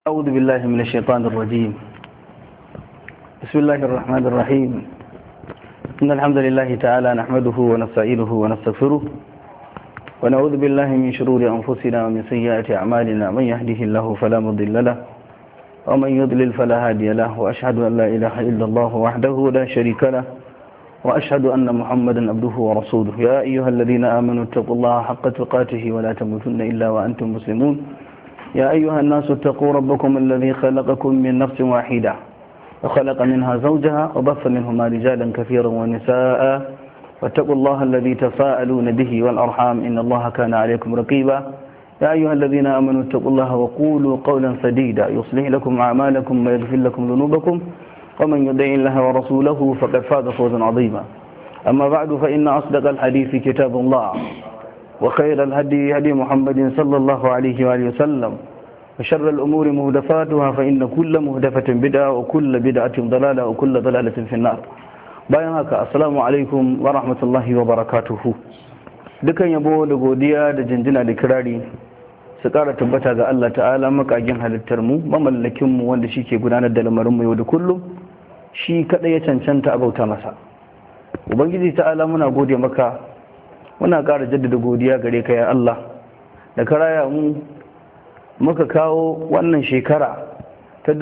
أعوذ بالله من الشيطان الرجيم. بسم الله الرحمن الرحيم. إن الحمد لله تعالى نحمده ونستعينه ونستغفره ونعوذ بالله من شرور أنفسنا ومن سيئات أعمالنا. من يهده الله فلا مضل له ومن يضلل فلا هادي له، وأشهد أن لا إله إلا الله وحده لا شريك له، وأشهد أن محمدا عبده ورسوله. يا أيها الذين آمنوا اتقوا الله حق تقاته ولا تموتن إلا وأنتم مسلمون. يا أيها الناس اتقوا ربكم الذي خلقكم من نفس واحدة وخلق منها زوجها وبث منهما رجالا كثيرا ونساء، واتقوا الله الذي تساءلون به والأرحام إن الله كان عليكم رقيبا. يا أيها الذين آمنوا اتقوا الله وقولوا قولا سديدا يصلح لكم أعمالكم ويغفر لكم ذنوبكم، ومن يطع الله ورسوله فقد فاز فوزا عظيما. أما بعد، فإن أصدق الحديث كتاب الله، وخير الهدي هدي محمد صلى الله عليه وآله وسلم، وشر الأمور مهدفاتها، فإن كل مهدفة بدعة وكل بدعة ضلالة وكل ضلالة في النار. bayan haka, assalamu alaikum wa rahmatullahi wa barakatuhu. Dukan yabo da godiya da jinjina da kirari su ƙara tabbata ga Allah ta'ala, makagin halittar mu, mamallakin mu, wanda shi ke gudanar da lamarin mu yau da kullum. Shi kadai ya cancanta a bauta masa. Ubangiji ta'ala, muna gode maka, muna ƙara jaddada godiya gare ka ya Allah, da ka raya mu muka kawo wannan shekara ta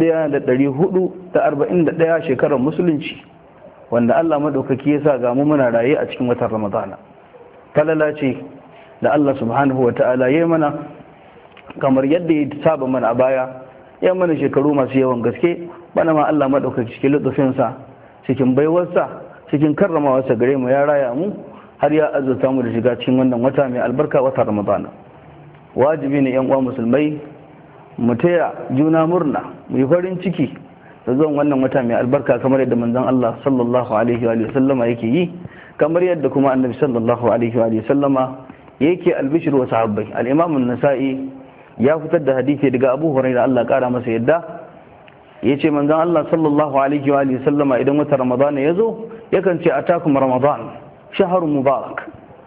1441 shekarar musulunci, wanda Allah madaukaki ya sa ga mu muna raye a cikin watan Ramadana. Falala ce da Allah subhanahu wa ta'ala ya mana, kamar yadda ya saba mana a baya, ya mana shekaru masu yawan gaske. Bana ma Allah madaukaki cikin lutufinsa, cikin baiwarsa, cikin karramawarsa gare mu ya raya mu har ya azurta mu da shiga cikin wannan wata mai albarka, wata Ramadana. Wajibi ne yan uwa musulmai mu taya juna murna, mu yi farin ciki da zuwan wannan wata mai albarka, kamar yadda manzon Allah sallallahu alaihi wa sallama yake yi, kamar yadda kuma annabi sallallahu alaihi wa sallama yake albishir wa sahabbai. al-Imam an-Nasa'i ya fitar da hadisi daga Abu Hurairah, Allah kara masa yadda, yace manzon Allah sallallahu alaihi wa sallama idan wata Ramadana yazo yakan ce atakum Ramadan شهر مبارك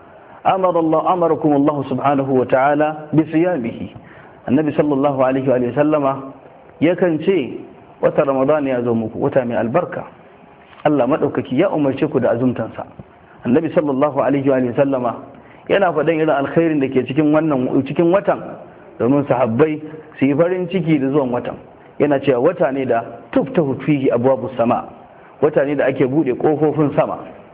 أمركم الله سبحانه وتعالى بصيامه. النبي صلى الله عليه وآله وسلم يكن شيء وتر رمضان يزومك وتامي البركة، الله مدوكك يا أمرشك دا أزمتنسا. النبي صلى الله عليه وآله وسلم yana faɗin irin alkhairin da ke cikin watan, domin sahabbai su yi farin ciki da zuwan watan. Yana cewa wata ne da tuftahu fihi abwabus sama, wata ne da ake bude kofofin sama.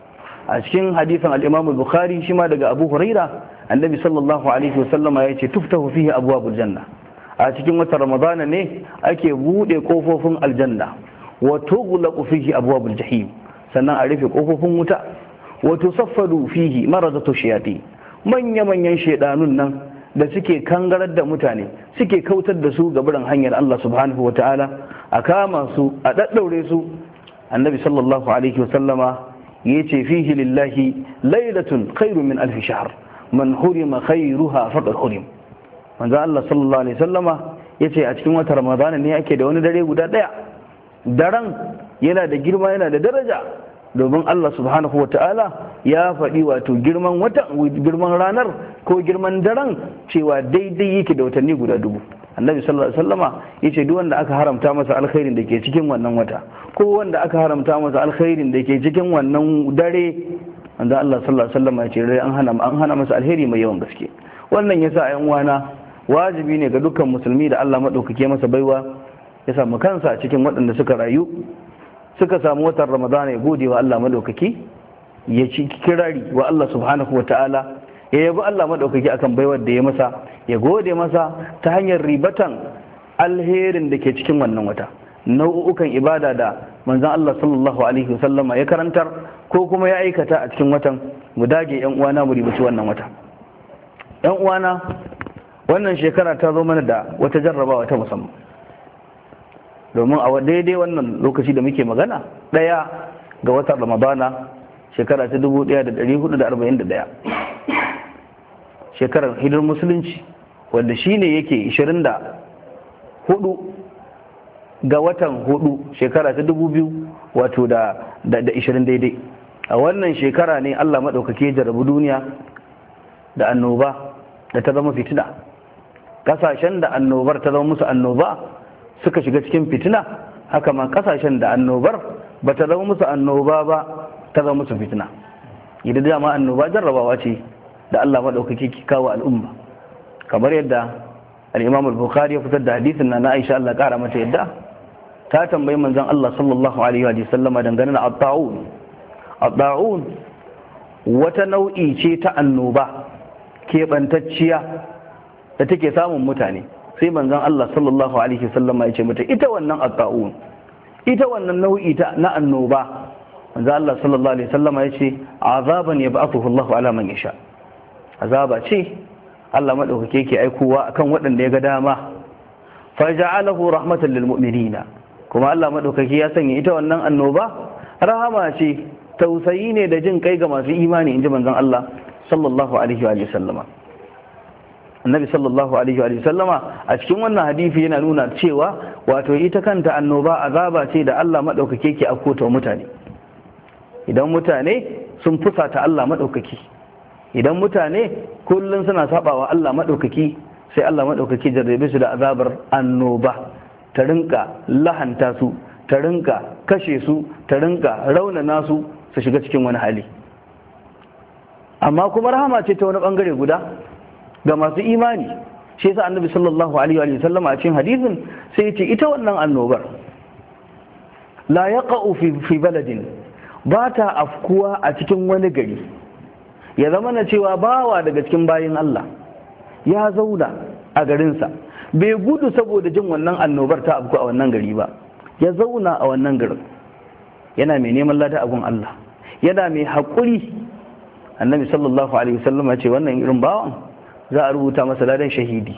A cikin hadisin al-Imam al-Bukhari shi ma daga Abu Huraira, annabi sallallahu alaihi wasallama ya ce tuftahu fihi abwabul janna. A cikin watan Ramadana ne ake bude kofofin aljanna, wa tughlaqu fihi abwabul jahim, sannan a rufe kofofin wuta, wa tusaffadu fihi maradatu shayatin, manya-manyan shedanun nan da suke kangarar da mutane, suke kautar da su ga biran hanyar Allah subhanahu wataala, a kama su, a daddaure su. Annabi sallallahu alaihi wasallama yace fihi lillahi lailatun khairu min alf shahr man hurima khairuha faqad hurim. Manzo Allah sallallahu alaihi wasallama yace a cikin watan Ramadana ne ake da wani dare guda daya. Daren yana da girma, yana da daraja, domin Allah subhanahu wataala ya faɗi wato girman ranar ko girman daren cewa daidai yake da watanni guda 1000. Annabi sallallahu alaihi wasallama yace duk wanda aka haramta masa alkhairin da ke cikin wannan wata, ko wanda aka haramta masa alkhairin da ke cikin wannan dare, wanda Allah sallallahu alaihi wasallama yace an hana masa alheri mai yawan gaske. Wannan yasa ayan uwana, wajibi ne ga dukkan musulmi da Allah madaukake masa baiwa ya samu kansa a cikin waɗanda suka rayu suka samu watan Ramadana, ya gode wa Allah madaukake, ya ci kirari wa Allah subhanahu wataala, ya yabi Allah madaukaki akan baiwar da ya masa, ya gode masa ta hanyar ribatan alherin da ke cikin wannan wata, nau'ukan ibada da manzon Allah sallallahu alaihi wasallama ya karantar ko kuma ya aikata a cikin watan. Mu dage yan uwana, mu ribaci wannan wata. Yan uwana, wannan shekara ta zo mana da wata jarrabawa ta musamman, domin a daidai wannan lokaci da muke magana, 1 ga watan Ramadana shekara ta 1441, shekarar hidar musulunci, wanda shi ne yake 24 ga watan 4 shekara ta 2000 wato da 20 daidai. A wannan shekara ne Allah maɗaukake jarabu duniya da annoba da ta zama fitina. kasashen da annobar ta zama musu annoba suka shiga cikin fitina, haka ma kasashen da annobar ba ta zama musu annoba ba ta zama musu fitina. Idan dama annoba jarrabawa ce da Allah madaukaki ke kawo al'umma, kamar yadda al-Imam al-Bukhari ya fitar da hadisin na Aisha Allah kara mata yadda ta tambayi manzon Allah sallallahu alaihi wa sallama dangane da at-ta'un. At-ta'un wata nau'i ce ta annoba keɓantacciya da take samun mutane. Sai manzon Allah sallallahu alaihi wa sallama ya ce mata ita wannan at-ta'un, ita wannan nau'i ta na annoba, manzon Allah sallallahu alaihi wa sallama ya ce azaban yab'athuhu Allah ala man yasha, azaba ce Allah madaukake yake aikowa akan waɗanda ya ga dama. Faja'alahu rahmatan lil mu'minina, kuma Allah madaukake ya sanya ita wannan annoba rahama ce, tausayi ne da jin kai ga masu imani, inji manzon Allah sallallahu alaihi wa sallama. Annabi sallallahu alaihi wa sallama a cikin wannan hadisi yana nuna cewa wato ita kanta annoba azaba ce da Allah madaukake yake akota mutane. Idan mutane sun fusata Allah madaukake, idan mutane kullum suna sabawa Allah maɗaukaki, sai Allah maɗaukaki jarrabe su da azabar annoba, ta rinka lahanta su, ta rinka kashe su, ta rinka raunana su su shiga cikin wani hali. Amma kuma rahama ce ta wani bangare guda ga masu imani. Shi yasa Annabi sallallahu alaihi wa sallam a cikin hadisin sai ya ce ita wannan annobar la yaqa'u fi baladin, ba ta afkuwa a cikin wani gari. Ya zama na cewa bawa daga cikin bayin Allah ya zauna a garinsa, bai gudu saboda jin wannan annobar ta afku a wannan gari ba, ya zauna a wannan garin yana mai neman lada abun Allah, yana mai haƙuri. Annabi sallallahu alaihi wasallam ya ce wannan irin bawan za a rubuta masa ladan shahidi.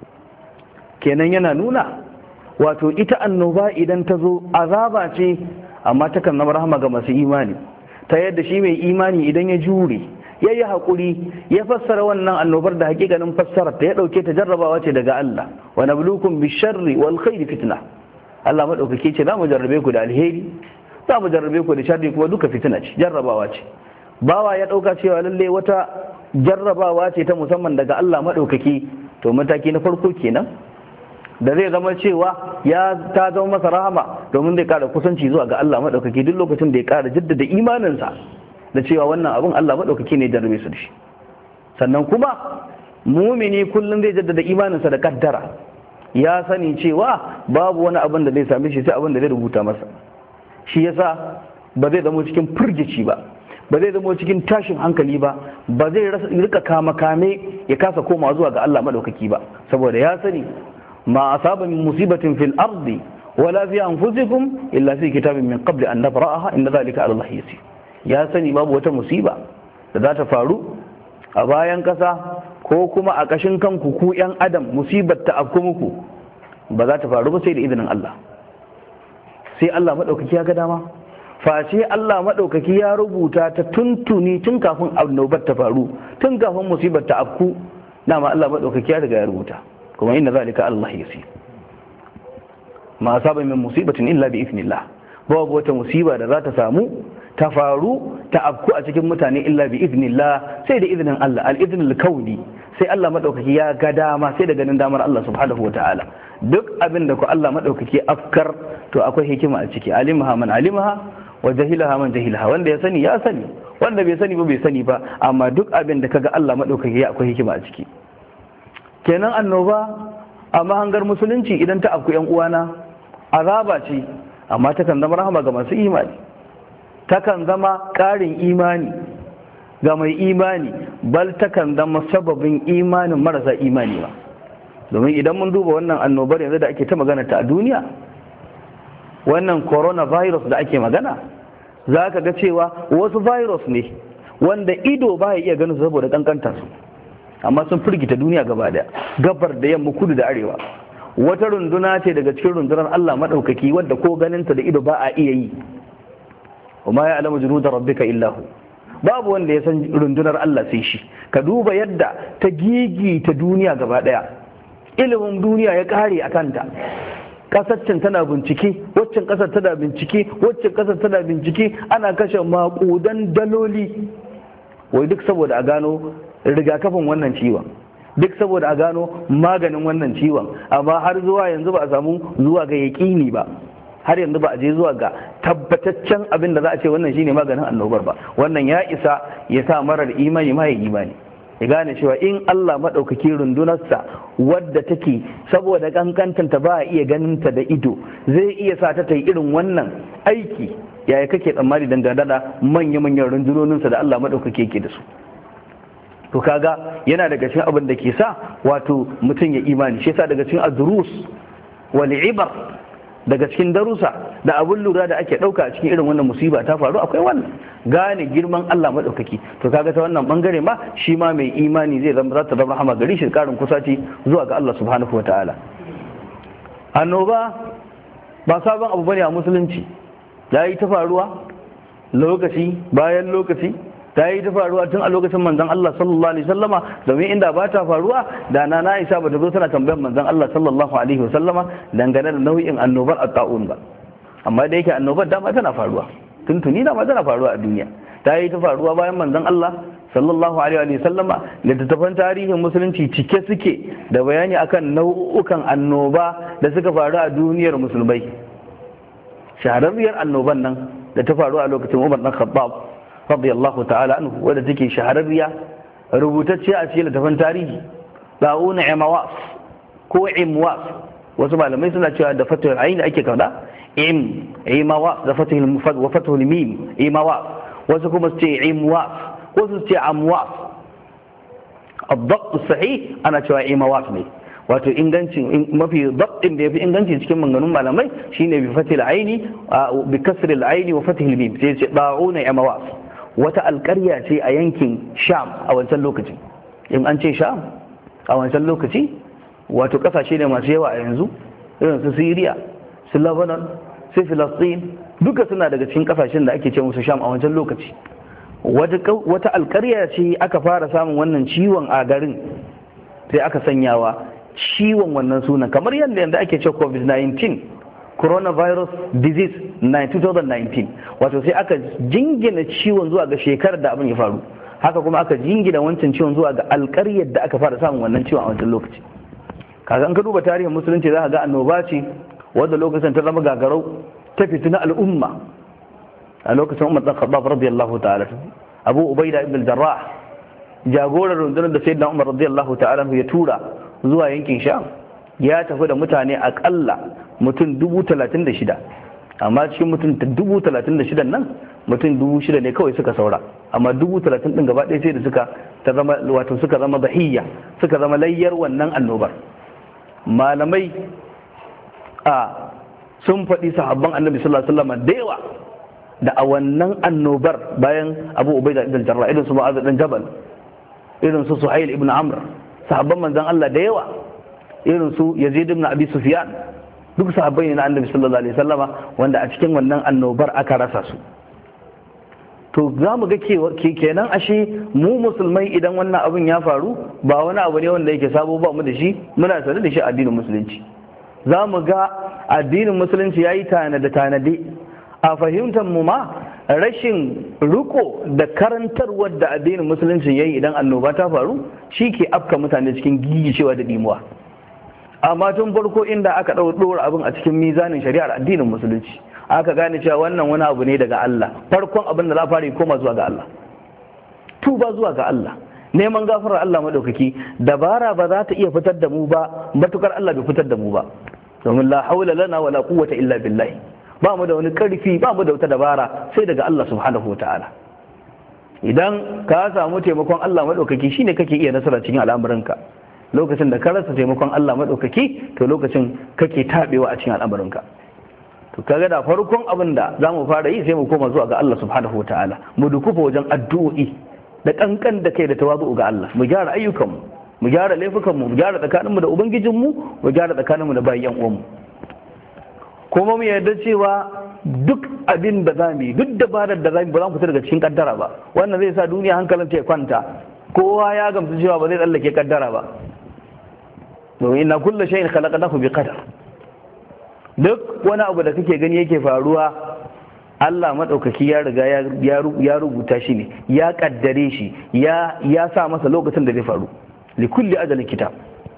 Kenan yana nuna wato ita annoba idan ta zo azaba ce, amma takan zama rahama ga masu imani, ta yadda shi mai imani idan ya jure, ya yi haƙuri, ya fassara wannan annobar da hakikanin fassarar ta, ya ɗauke ta jarrabawa ce daga Allah. Wa nabluukum bisharri wal khairi fitna, Allah madaukake ce za mu jarrabe ku da alheri, za mu jarrabe ku da sharri, kuma duka fitina ce, jarrabawa ce. Bawa ya ɗauka cewa lalle wata jarrabawa ce ta musamman daga Allah madaukake, to mataki na farko kenan da zai zama cewa ta zama masa rahama, domin zai ƙara kusanci zuwa ga Allah madaukake duk lokacin da ya ƙara jaddada imaninsa da cewa wannan abin Allah maɗaukaki ne jarrabe su da shi. Sannan kuma mumini kullum zai jaddada imaninsa da kaddara, ya sani cewa babu wani abin da zai same shi sai abin da zai rubuta masa. Shi yasa ba zai zama cikin firgici ba, ba zai zama cikin tashin hankali ba, ba zai rika kame ya kasa koma zuwa ga Allah maɗaukaki ba, saboda ya sani ma asaba min musibatin fil ardi wala fi anfusikum illa fi kitabin min qabli an nabra'aha inna dhalika 'ala Allah yasir. Ya sani babu wata musiba da za ta faru a bayan ƙasa ko kuma a ƙashin kanku ku 'yan adam, musibar ta afku muku ba za ta faru ba sai da izinin Allah, sai Allah maɗaukaki ya ga dama. Face Allah maɗaukaki ya rubuta ta tuntuni tun kafin annobar ta faru, tun kafin musibar ta afku, dama Allah maɗaukaki ya riga ya rubuta, kuma inna zalika Allah yasir. Ma asaba min musibatin illa bi idhnillah, babu wata musiba da za ta samu ta faru ta afku a cikin mutane illa bi idnillah, sai da izinin Allah, al-idnul kauni, sai Allah madaukaki ya ga dama, sai da ganin damar Allah subhanahu wataala. Duk abin da ku Allah madaukaki afkar to akwai hikima a ciki, alimaha man alimaha wa jahilaha man jahilaha, wanda ya sani ya sani, wanda bai sani ba bai sani ba, amma duk abin da kaga Allah madaukaki akwai hikima a ciki. Kenan annoba a mahangar musulunci idan ta afku yan uwana azaba ce, amma takan zama rahama ga masu imani, takan zama ƙarin imani ga mai imani, bal takan zama sababin imanin marasa imani ba. Domin idan mun duba wannan annobar yanzu da ake ta magana ta a duniya, wannan coronavirus da ake magana, za ka ga cewa wasu virus ne wanda ido ba ya iya ganin saboda kankanta su, amma sun firgita duniya gaba daya, gabar da yamma, kudu da arewa. Wata runduna ce daga cikin rundunar Allah maɗaukaki wadda ko ganinta da ido ba a iya yi. Wa ya alamu junuda rabbika illa hu, babu wanda ya san rundunar Allah sai shi. Ka duba yadda ta gigi ta duniya gaba daya, ilimin duniya ya kare a kanta. Kasar can tana bincike, waccan kasar tana bincike, waccan kasar tana bincike, ana kashe makudan daloli wai duk saboda a gano rigakafin wannan ciwon. duk saboda a gano maganin wannan ciwon, amma har zuwa yanzu ba a samu zuwa ga yaƙini ba, har yanzu ba a je zuwa ga tabbataccen abin da za a ce wannan shine maganin annobar ba. Wannan ya isa ya sa marar imani ma ya imani, ya gane cewa in Allah maɗaukaki rundunarsa wadda take saboda kankantanta ba a iya ganinta da ido zai iya sa ta yi irin wannan aiki, yaya kake tsammani dangane da manya-manyan rundunoninsa da Allah maɗaukaki yake da su. To kaga yana daga cikin abin da ke sa wato mutum ya imani, shi yasa daga cikin adrus wal ibar, daga cikin darussa da abun lura da ake ɗauka a cikin irin wannan musiba ta faru akwai wannan gane girman Allah maɗaukaki. To kaga ta wannan bangare ma shi ma mai imani zai zama za ta zama rahama gari shi, karin kusaci zuwa ga Allah subhanahu wa ta'ala. Annoba ba sabon abu bane a musulunci, ya yi ta faruwa lokaci bayan lokaci, ta yi ta faruwa tun a lokacin manzon Allah sallallahu alaihi wasallama, domin inda ba ta faruwa da na Aisha ba ta zo tana tambayar manzon Allah sallallahu alaihi wasallama dangane da nau'in annobar at-ta'un ba. Amma da yake annobar dama tana faruwa tuntuni, dama tana faruwa a duniya, ta yi ta faruwa bayan manzon Allah sallallahu alaihi wasallama. Littattafan tarihin musulunci cike suke da bayani akan nau'ukan annoba da suka faru a duniyar musulmai. Shahararriyar annoban nan da ta faru a lokacin Umar dan Khattab radiyallahu ta'ala anhu, wadda take shahararriya rubutacce a cikin littafin tarihi, da'una imawas ko imwas, wasu malamai suna cewa da fatul ayn ake kada imawas da fatul wa fatul mim imawas, wasu kuma su ce imwas, wasu su ce amwas. ad-dabt sahih ana cewa imawas ne, wato ingancin mafi dabtin da yafi inganci cikin maganganun malamai shine bi fatil aini bi kasri al-aini wa fatil mim, sai ce da'una imawas. Wata alƙarya ce a yankin Sham a wancan lokaci. In an ce Sham a wancan lokaci, wato ƙasashe ne masu yawa a yanzu, irin su Syria, su Lebanon, su Filistin, duka suna daga cikin ƙasashen da ake ce musu Sham a wancan lokaci. Wata alƙarya ce aka fara samun wannan ciwon a garin, sai aka sanyawa ciwon wannan sunan, kamar yadda yanzu ake ce COVID-19, coronavirus disease 2019, wato sai aka jingina ciwon zuwa ga shekarar da abin ya faru, haka kuma aka jingina wancan ciwon zuwa ga alƙaryar da aka fara samun wannan ciwon a wancan lokaci. Kaga an ka duba tarihin musulunci za ka ga annoba ce wadda lokacin ta zama gagarau, ta fitina al'umma a lokacin Umar bin Khattab radiyallahu ta'ala. Abu Ubaida ibn al-Jarrah, jagorar rundunar da Sayyidina Umar radiyallahu ta'ala ya tura zuwa yankin Sham, ya tafi da mutane akalla mutum 36,000, amma cikin mutum 36,000 nan mutum 6,000 ne kawai suka saura, amma 30,000 din gaba ɗaya sai da suka zama bahiyya, suka zama layyar wannan annobar. Malamai sun faɗi sahabban annabi sallallahu alaihi wasallam da yawa da a wannan annobar bayan Abu Ubaida ibn Jarrah, irin su Mu'adh ibn Jabal, irin su Suhail ibn Amr, sahabban manzon Allah da yawa, irin su Yazid ibn Abi Sufyan, duk sahabbai ne na annabi sallallahu alaihi wasallama wanda a cikin wannan annobar aka rasa su. To za mu ga kenan ashe mu musulmai idan wannan abin ya faru ba wani abu ne wanda yake sabo ba mu da shi, muna sanar da shi addinin musulunci. Za mu ga addinin musulunci ya yi tanade a fahimtar mu ma rashin riko da karantarwar da addinin musulunci ya yi idan annoba ta faru shi ke afka mutane cikin gigicewa da dimuwa. Amma tun farko inda aka ɗora abin a cikin mizanin shari'ar addinin musulunci, aka gane cewa wannan wani abu ne daga Allah, farkon abin da za fara koma zuwa ga Allah, tuba zuwa ga Allah, neman gafarar Allah madaukaki. Dabara ba za ta iya fitar da mu ba matukar Allah bai fitar da mu ba, domin la haula lana wala quwwata illa billah, ba mu da wani karfi, ba mu da wata dabara sai daga Allah subhanahu wataala. Idan ka samu taimakon Allah madaukaki shine kake iya nasara cikin al'amuranka. Lokacin da ka rasa taimakon Allah madaukaki to lokacin kake tabewa a cikin al'amuranka. To kaga da farkon abin da zamu fara yi sai mu koma zuwa ga Allah subhanahu wataala, mu dukufa wajen addu'o'i da kankan da kai da tawazu ga Allah, mu gyara ayyukanmu, mu gyara laifukanmu, mu gyara tsakaninmu da ubangijinmu, mu gyara tsakaninmu da bayan uwanmu. Kuma mu yarda cewa duk abin da zamu yi, duk dabarar da zamu ba za mu fita daga cikin kaddara ba. Wannan zai sa duniya hankalin ta ya kwanta, kowa ya gamsu cewa ba zai tsallake kaddara ba. Domin inna kullu shay'in khalaqnahu bi qadar. Duk wani abu da kake gani yake faruwa, Allah maɗaukaki ya riga ya rubuta shi ne, ya kaddare shi, ya sa masa lokacin da zai faru. li kulli ajalin kitab.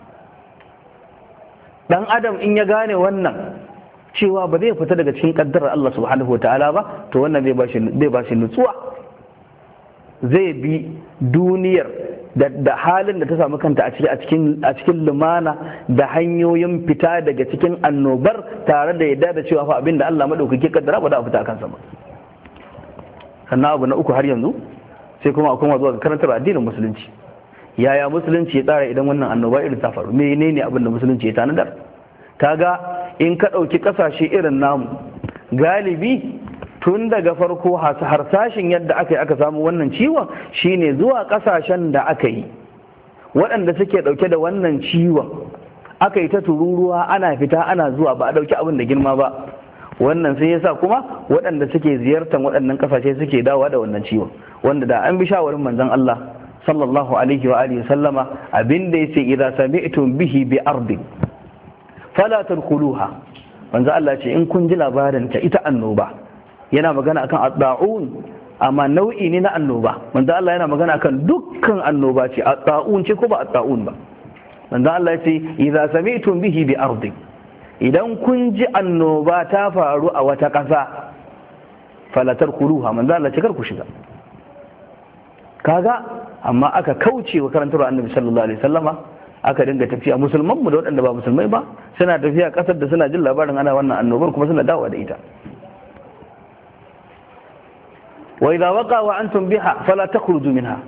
Dan adam in ya gane wannan cewa ba zai fita daga cikin kaddarar Allah subhanahu wataala ba, to wannan zai ba shi nutsuwa, zai bi duniyar da halin da ta samu kanta a cikin lumana da hanyoyin fita daga cikin annobar, tare da yadda da cewa fa abinda Allah madaukake kaddara ba da a fita kansa ba. Sannan abu na uku har yanzu sai kuma akwai zuwa ga karantar addinin musulunci. Yaya musulunci ya tsara idan wannan annoba irin ta faru? Menene abin da musulunci ya tanadar? Kaga in ka ɗauki ƙasashe irin namu, galibi tun daga farko harsashin yadda aka yi aka samu wannan ciwon shine zuwa ƙasashen da aka yi waɗanda suke ɗauke da wannan ciwon, aka yi ta tururuwa ana fita ana zuwa, ba a ɗauki abin da girma ba. Wannan sai yasa kuma waɗanda suke ziyartar waɗannan ƙasashe suke dawowa da wannan ciwon, wanda da an bi shawarin manzon Allah sallallahu alaihi wa alihi sallama, abinda yace idza sami'tum bihi bi ardin fala tadkhuluha. manzon Allah ce in kun ji labarin ta ita annoba, yana magana akan at-ta'un, amma nau'i ne na annoba. manzon Allah yana magana akan dukkan annoba ce, at-ta'un ce ko ba at-ta'un ba. manzon Allah ce idza sami'tum bihi bi ardin, idan kun ji annoba ta faru a wata ƙasa fala tadkhuluha, manzon Allah ce kar ku shiga. Kaga amma aka kauce wa karantar annabi sallallahu alaihi wasallama, aka dinga tafiya, musulman mu da waɗanda ba musulmai ba suna tafiya ƙasar da suna jin labarin ana wannan annobar kuma suna dawowa da ita. wa idza waqa wa antum biha fala takhruju minha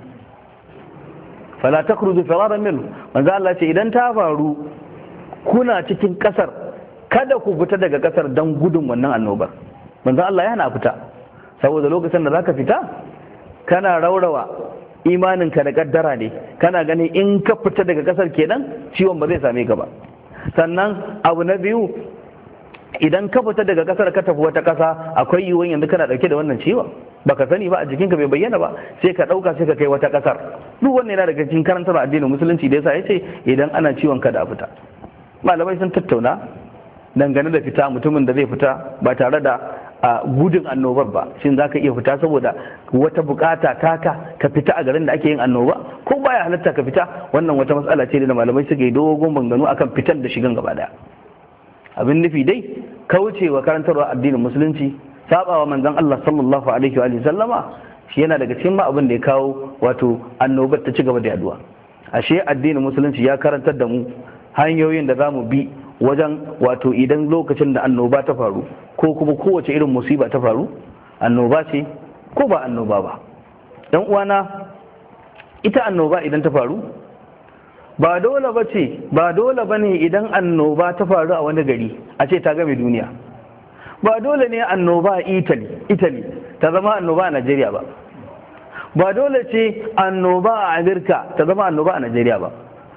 fala takhruju firaran minhu. manzo Allah ce idan ta faru kuna cikin ƙasar, kada ku fita daga ƙasar dan gudun wannan annobar. manzo Allah yana fita, saboda lokacin da zaka fita kana raurawa imaninka da kaddara ne, kana gani in ka fita daga kasar kenan ciwon ba zai same ka ba. Sannan abu na biyu, idan ka fita daga kasar ka tafi wata kasa, akwai yiwuwar yanzu kana dauke da wannan ciwon baka sani ba, a jikinka bai bayyana ba, sai ka dauka sai ka kai wata kasar. Duk wannan yana daga cikin karantar addinin musulunci da yasa yace idan ana ciwon kada a fita. Malamai sun tattauna dangane da fita, mutumin da zai fita ba tare da gudun annobar ba, shin za ka iya fita saboda wata bukata taka ka fita a garin da ake yin annoba, ko baya halatta ka fita? Wannan wata matsala ce da malamai suka yi dogon bangano akan fitar da shigan gaba daya. Abin nufi dai kaucewa karantarwa addinin musulunci, sabawa manzon Allah sallallahu alaihi wa sallama, shi yana daga cikin ma abin da ya kawo wato annobar ta ci gaba da yaduwa. Ashe addinin musulunci ya karantar da mu hanyoyin da za mu bi wajen wato idan lokacin da annoba ta faru, ko kuma kowace irin musiba ta faru, annoba ce ko ba annoba ba. Dan uwana, ita annoba idan ta faru ba dole ba ne idan annoba ta faru a wani gari a ce ta game duniya. Ba dole ne annoba a Italy ta zama annoba a Najeriya ba. Ba dole ce annoba a Amerika ta zama annoba a Najeriya ba.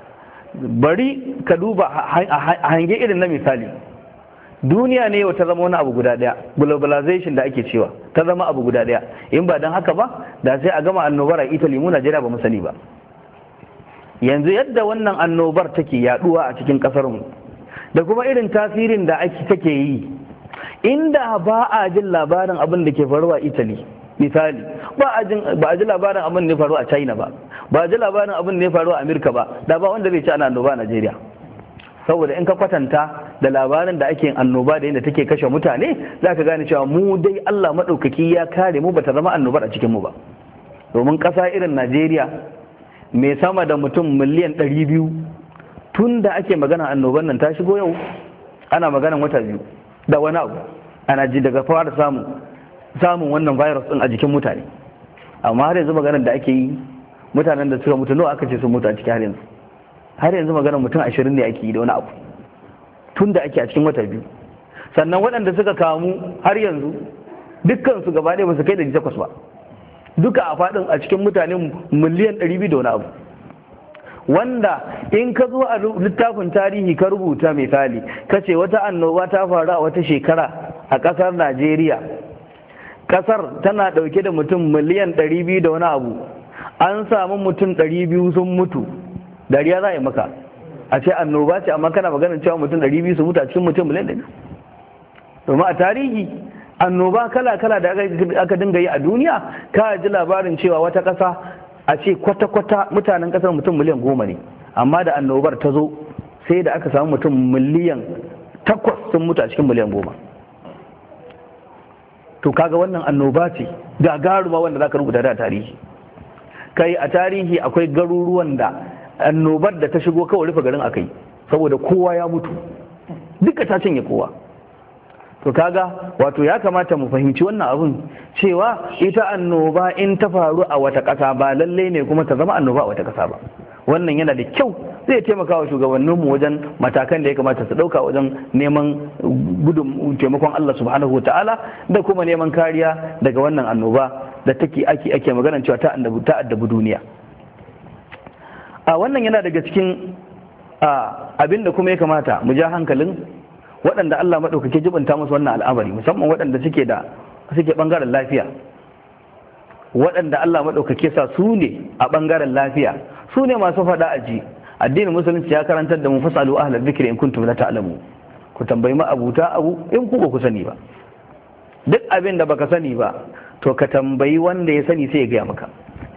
Bari ka duba a hange irin na misali, duniya ne yau ta zama wani abu guda daya, globalization da ake cewa ta zama abu guda daya. In ba don haka ba da sai a gama annobar a Italy, mu Najeriya ba mu sani ba. Yanzu yadda wannan annobar take yaduwa a cikin kasar mu da kuma irin tasirin da take yi, inda ba a jin labarin abin da ke faruwa a Italy misali, ba a ji labarin abin da ya faru a China ba a ji labarin abin da ya faru a Amerika ba, da ba wanda bai ci ana annoba a Najeriya. Saboda in ka kwatanta da labarin da ake annoba da yadda take kashe mutane, za ka gane cewa mu dai Allah maɗaukaki ya kare mu, bata zama annobar a cikin mu ba. Domin ƙasa irin Najeriya mai sama da mutum miliyan 200, tun da ake magana annoban nan ta shigo yau ana maganan wata 2 da wani abu ana ji daga fara samun wannan virus din a jikin mutane. Amma har yanzu maganar da ake yi, mutanen da suka mutu nawa aka ce sun mutu a cikin har yanzu maganar mutum 20 ne ake yi da wani abu tun da ake a cikin wata 2. Sannan waɗanda suka kamu har yanzu dukkan su gaba ɗaya ba su kai 800 ba, duka a faɗin a cikin mutane miliyan 200 da wani abu. Wanda in ka zo a littafin tarihi ka rubuta misali ka ce wata annoba ta faru a wata shekara a ƙasar Najeriya, ƙasar tana ɗauke da mutum miliyan 200 da wani abu, an samu mutum 200 sun mutu, dariya za a yi maka a ce annoba ce, amma kana maganin cewa mutum 200 sun mutu a cikin mutum miliyan 100. domin a tarihi annoba kala-kala da aka dinga yi a duniya, ka ji labarin cewa wata ƙasa a ce kwata-kwata mutanen ƙasar mutum miliyan 10 ne, amma da annobar ta zo sai da aka samu mutum miliyan 8 sun mutu a cikin miliyan 10. to kaga wannan annoba ce gagaruma wanda zaka rubuta da tarihi. Kai a tarihi akwai garuruwan da annobar da ta shigo kawai rufe garin akai saboda kowa ya mutu, duka ta cinye kowa. to kaga wato ya kamata mu fahimci wannan abun cewa ita annoba in ta faru a wata ƙasa ba lalle ne kuma ta zama annoba a wata ƙasa ba. wannan yana da kyau, zai taimaka wa shugabanninmu wajen matakan da ya kamata su ɗauka wajen neman gudun taimakon Allah subhanahu ta'ala da kuma neman kariya daga wannan annoba da ake maganar cewa ta addabi duniya. A wannan yana daga cikin abin da kuma ya kamata mu ja hankalin waɗanda Allah maɗaukake jibinta musu wannan al'amari, musamman waɗanda suke ɓangaren lafiya, waɗanda Allah maɗaukake sa su ne a ɓangaren lafiya, su ne masu faɗa a ji. Addinin musulunci ya karantar da mu fasalu ahlal dhikri in kuntum la ta'lamu, ku tambayi ma'abuta abu in ku ba ku sani ba. Duk abin da baka sani ba to ka tambayi wanda ya sani sai ya gaya maka.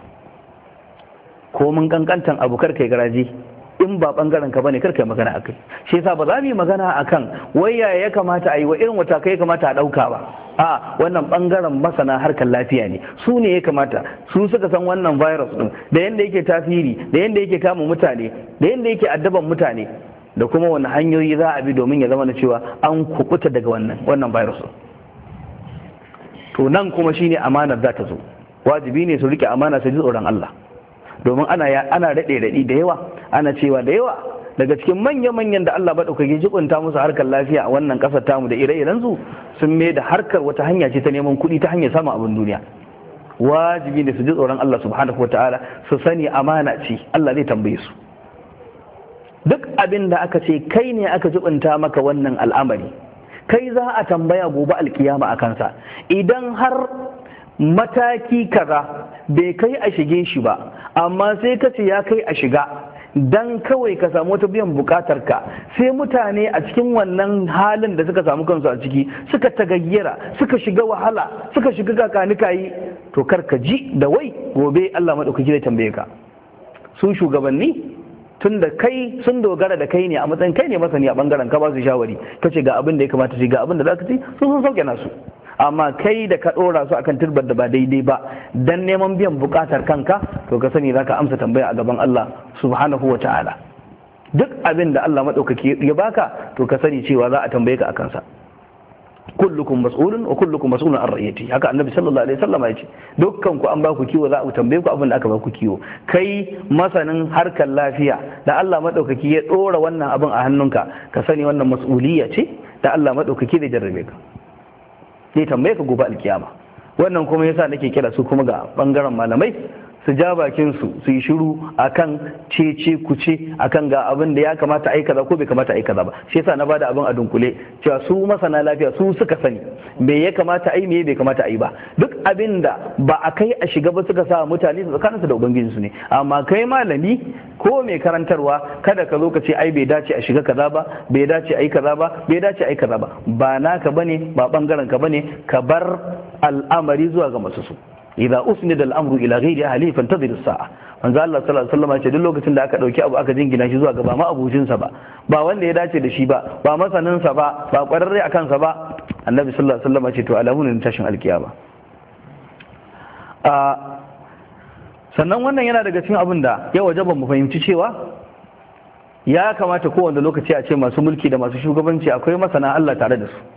Ko mun kankantan abu kar kai garaji, in ba bangaren ka bane kar kai magana akai. Shi yasa ba za mu yi magana akan wai ya kamata a yi wa irin wata kai kamata a dauka ba. A wannan bangaren masana harkar lafiya ne, su ne ya kamata, su suka san wannan virus din da yanda yake tasiri, da yanda yake kama mutane, da yanda yake addaban mutane, da kuma wani hanyoyi za a bi domin ya zama na cewa an kubuta daga wannan virus. To nan kuma shine amanar za ta zo, wajibi ne su rike amana su ji tsoron Allah, domin ana raɗe da yawa, ana cewa da yawa daga cikin manya-manyan da Allah maɗaukaki jibunta musu harkar lafiya a wannan ƙasar tamu da ire-iren su sun mai da harkar wata hanya ce ta neman kuɗi ta hanyar samun abin duniya. Wajibi ne su ji tsoron Allah subhanahu wataala, su sani amana ce, Allah zai tambaye su. Duk abin da aka ce kai ne aka jibunta maka wannan al'amari, kai za a tambaya gobe alkiyama a kansa. Idan har mataki kaza bai kai a shige shi ba, amma sai ka ce ya kai a shiga dan kawai ka samu wata biyan bukatar ka, sai mutane a cikin wannan halin da suka samu kansu a ciki suka tagayyara, suka shiga wahala, suka shiga kakanikayi, to kar ka ji da wai gobe Allah madaukaki zai tambaye ka. Su shugabanni tun da kai sun dogara da kai ne a matsayin kai ne masani a bangaren ka, ba su shawari kace ga abin da ya kamata su ga abin da zaka ci, sun sauke nasu. Amma kai da ka ɗora su akan turbar da ba daidai ba dan neman biyan buƙatar kanka, to ka sani zaka amsa tambaya a gaban Allah subhanahu wa ta'ala. Duk abin da Allah maɗaukaki ya baka, to ka sani cewa za a tambaye ka akan sa. Kullukum mas'ulun wa kullukum mas'ulun an ra'iyati, haka annabi sallallahu alaihi wasallam ya ce, dukkan ku an ba ku kiwo, za a tambaye ku abin da aka ba ku kiwo. Kai masanin harkar lafiya da Allah maɗaukaki ya ɗora wannan abin a hannunka, ka sani wannan mas'uliyya ce da Allah maɗaukaki zai jarrabe ka, zai tambaye ka gobe alkiyama. Wannan kuma yasa nake kira su kuma ga bangaren malamai su ja bakin su yi shiru akan cece kuce akan ga abin da ya kamata ai kaza ko bai kamata ai kaza ba. Shi yasa na bada abin a dunkule cewa su masana lafiya su suka sani me ya kamata ai me bai kamata ai ba. Duk abin da ba a kai a shiga ba suka sa mutane su tsakaninsu da ubangiji su ne. Amma kai malami ko mai karantarwa kada ka zo ka ce ai bai dace a shiga kaza ba, bai dace ai kaza ba, bai dace ai kaza ba. Ba naka bane, ba bangaren ka bane, ka bar al'amari zuwa ga masu su. Idza usnida al-amru ila ghairi ahli fantazir as-sa'a. Manzo Allah sallallahu alaihi wasallam ya ce duk lokacin da aka dauki abu aka jingina shi zuwa ga ba ma abucin sa ba wanda ya dace da shi ba masanin sa ba kwararre akan sa ba, Annabi sallallahu alaihi wasallam ya ce to alamun tashin alkiyama. Sannan wannan yana daga cikin abin da ya wajaba mu fahimci cewa ya kamata kowanne lokaci a ce masu mulki da masu shugabanci akwai masana Allah tare da su,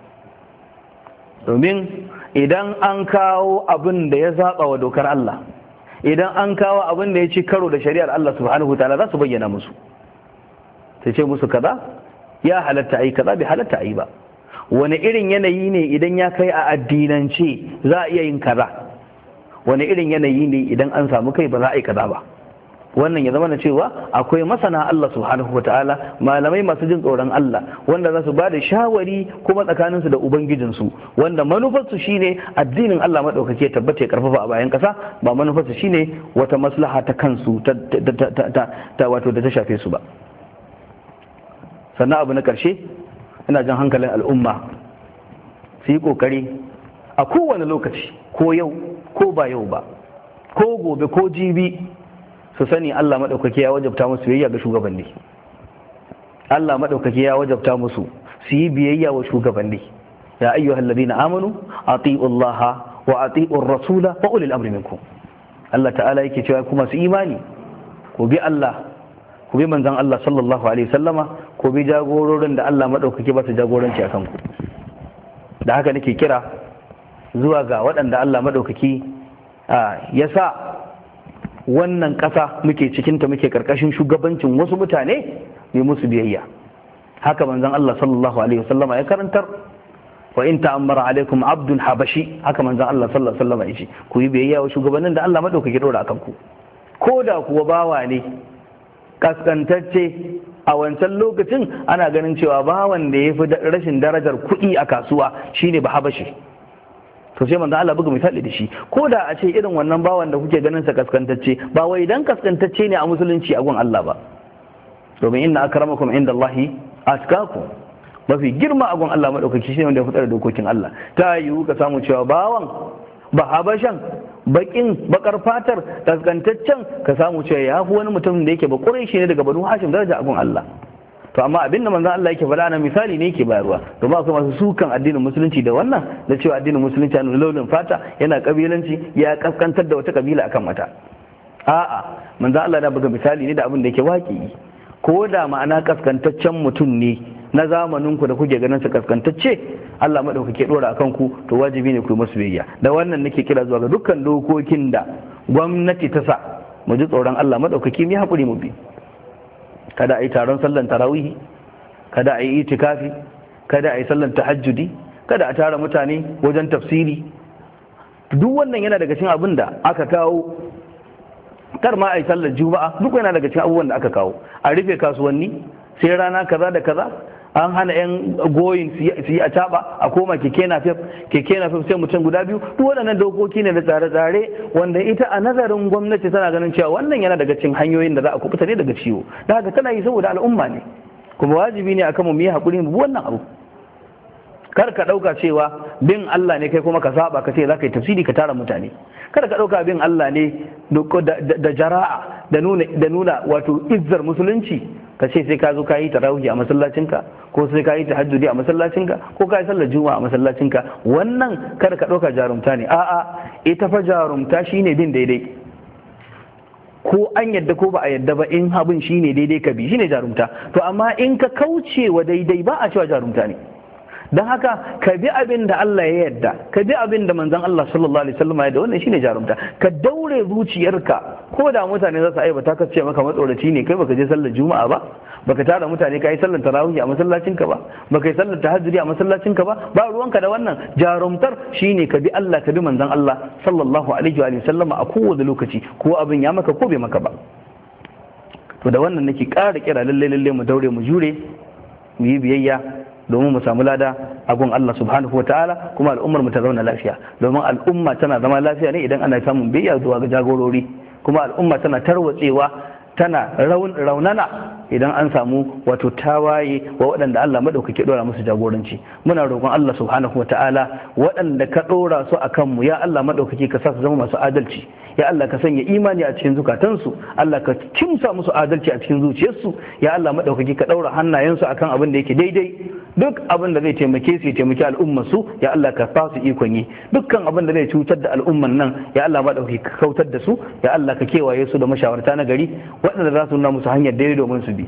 domin idan an kawo abin da ya zaba wa dokar Allah, idan an kawo abin da ya ci karo da shari'ar Allah subhanahu ta'ala, za su bayyana musu, ta ce musu kaza ya halatta ayi, kaza bai halatta ayi ba. Wani irin yanayi ne idan ya kai a addinance za a iya yin kaza, wani irin yanayi ne idan an samu kai ba za a yi kaza ba. Wannan ya zama na cewa akwai masana Allah subhanahu wata'ala, malamai masu jin tsoron Allah, wanda za su ba da shawari kuma tsakaninsu da ubangijinsu, wanda manufarsu shine addinin Allah maɗaukaki ya tabbata ya karfafa a bayan ƙasa, ba manufarsu shine wata maslaha ta kansu ta wato da ta shafe su ba. Sannan abu na ƙarshe, ina jan hankalin al'umma su yi ƙoƙari a kowane lokaci, ko yau ko ba yau ba, ko gobe ko jibi, su sani Allah madaukaki ya wajabta musu biyayya ga shugabanni. Allah madaukaki ya wajabta musu su yi biyayya wa shugabanni. ya ayyuhal ladina amanu ati'u Allah wa ati'u ar-rasula wa ulil amri minkum. Allah ta'ala yake cewa kuma su imani ku bi Allah ku bi manzon Allah sallallahu alaihi wasallama ku bi jagororin da Allah madaukaki ba su jagoranci akan ku. Da haka nake kira zuwa ga waɗanda Allah madaukaki ya sa wannan ƙasa muke cikinta muke ƙarƙashin shugabancin wasu mutane mai musu biyayya. Haka manzon Allah sallallahu alaihi wasallama ya karantar, wa in ta'ammara alaikum abdun habashi, haka manzon Allah sallallahu alaihi wasallama ya ce ku yi biyayya wa shugabannin da Allah madaukaki dora akan ku, ko da kuwa bawa ne kaskantacce. A wancan lokacin ana ganin cewa bawan da ya fi rashin darajar kuɗi a kasuwa shine ba habashi. To sai manzo Allah buga misali da shi, ko da a ce irin wannan bawan da kuke ganin sa kaskantacce, ba wai dan kaskantacce ne a musulunci a gun Allah ba, domin inna akramakum indallahi atqakum, mafi girma a gun Allah madaukaki shine wanda ya fitar da dokokin Allah. Ta yiwu ka samu cewa bawan ba habashan bakar fatar kaskantaccen ka samu cewa ya fi wani mutum da yake ba quraishi ne daga banu hashim daraja a gun Allah. To amma abinda manzon Allah yake faɗa na misali ne yake bayarwa, domin akwai masu sukan addinin musulunci da wannan, da cewa addinin musulunci yana launin fata, yana kabilanci, ya kaskantar da wata kabila akan wata. A'a, manzon Allah na buga misali ne da abin da yake waki. Ko da ma'ana kaskantaccen mutum ne na zamanin ku da kuke ganin sa kaskantacce, Allah madaukake dora akan ku, to wajibi ne ku yi musu biyayya. Da wannan nake kira zuwa ga dukkan dokokin da gwamnati ta sa, mu ji tsoron Allah madaukake mu haƙuri mu bi. Kada a yi taron sallan tarawihi, kada a yi itikafi, kada a yi sallan tahajjudi, kada a tara mutane wajen tafsiri. Duk wannan yana daga cikin abin da aka kawo. Kar ma a yi sallar juma'a, duk yana daga cikin abubuwan da aka kawo. A rufe kasuwanni sai rana kaza da kaza, an hana yan goyin su yi a caba, a koma keke nafef sai mutum guda biyu. Duk waɗannan dokoki ne da tsare-tsare wanda ita a nazarin gwamnati tana ganin cewa wannan yana daga cikin hanyoyin da za a kubuta ne daga ciwo. Da haka tana yi saboda al'umma ne, kuma wajibi ne akan mu yi haƙuri mu bi wannan abu. Kar ka ɗauka cewa bin Allah ne kai kuma ka saba ka ce za ka yi tafsiri ka tara mutane. Kar ka ɗauka bin Allah ne da jara'a da nuna wato izzar musulunci, ka ce sai ka zo ka yi tarawih a masallacinka, ko sai ka yi tahajjudi a masallacinka, ko ka yi sallar juma'a a masallacinka. Wannan kar ka ɗauka jarumta ne. A'a, ita fa jarumta shine bin daidai. Ko an yadda ko ba a yadda ba, in abin shine daidai ka bi, shine jarumta. To amma in ka kauce wa daidai ba a cewa jarumta ne. Don haka ka bi abin da Allah ya yarda, ka bi abin da manzon Allah sallallahu alaihi wasallam ya yarda, wannan shine jarumta. Ka daure zuciyarka, ko da mutane za su aibata ka ce maka matsoraci ne kai, baka je sallar juma'a ba, baka tara mutane ka yi sallar tarawih a masallacinka ba, baka yi sallar tahajjudi a masallacinka ba ruwanka da wannan. Jarumtar shine ka bi Allah, ka bi manzon Allah sallallahu alaihi wa sallam a kowane lokaci, ko abin ya maka ko bai maka ba. To da wannan nake ƙara kira lalle mu daure mu jure mu yi biyayya domin mu samu lada a gun Allah subhanahu wa ta'ala, kuma al'ummar mu ta zauna lafiya, domin al'umma tana zama lafiya ne idan ana samun biyayya zuwa ga jagorori, kuma al'umma tana tarwatsewa, tana raunana idan an samu wato tawaye wa waɗanda Allah maɗaukaki ɗora musu jagoranci. Muna roƙon Allah subhanahu wa ta'ala waɗanda ka ɗora su a kanmu, ya Allah maɗaukaki ka sa su zama masu adalci, ya Allah ka sanya imani a cikin zukatansu, Allah ka kimsa musu adalci a cikin zuciyarsu, ya Allah maɗaukaki ka ɗaura hannayensu akan abin da yake daidai, duk abin da zai taimake su ya taimaki al'ummar su, ya Allah ka sa su ikon yi, dukkan abin da zai cutar da al'umman nan ya Allah maɗaukaki ka kautar da su, ya Allah ka kewaye su da mashawarta na gari waɗanda za su nuna musu hanyar daidai domin su bi.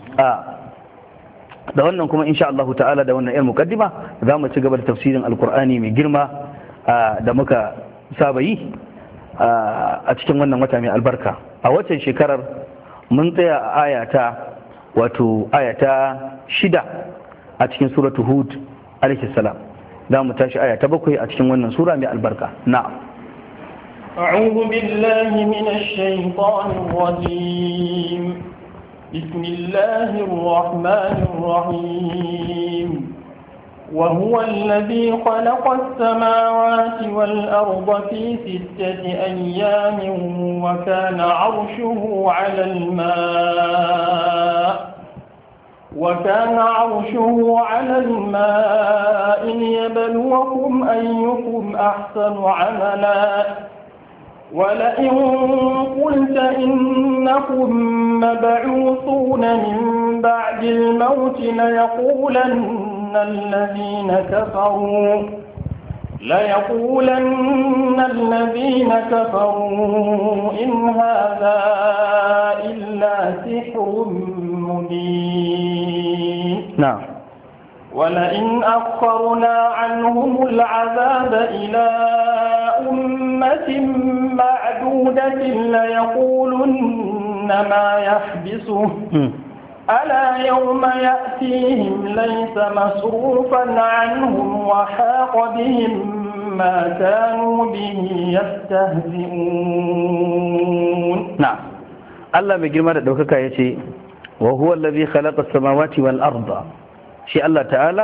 Da wannan kuma insha Allah ta'ala, da wannan 'yar mukaddima za mu ci gaba da tafsirin alkur'ani mai girma da muka saba yi a cikin wannan wata mai albarka. A waccan shekarar mun tsaya a ayata 6 a cikin suratu Hud alaihi salam. Za mu tashi aya ta 7 a cikin wannan sura mai albarka. Na'am. أعوذ بالله من الشيطان الرجيم. بسم الله الرحمن الرحيم. وهو الذي خلق السماوات والأرض في 6 أيام وكان عرشه على الماء ليبلوكم أيكم أحسن عملا ولئن قلت إنكم مبعوثون من بعد الموت ليقولن الذين كفروا إن هذا إلا سحر مبين. نعم. ولئن أخرنا عنهم العذاب إلى أمة معدودة ليقولن ما يحبسه ألا يوم يأتيهم ليس مصروفا عنهم وحاق بهم ما كانوا به يستهزئون. نعم. الله بجمع دوكاكا يتي وهو الذي خلق السماوات والأرض. shi Allah ta'ala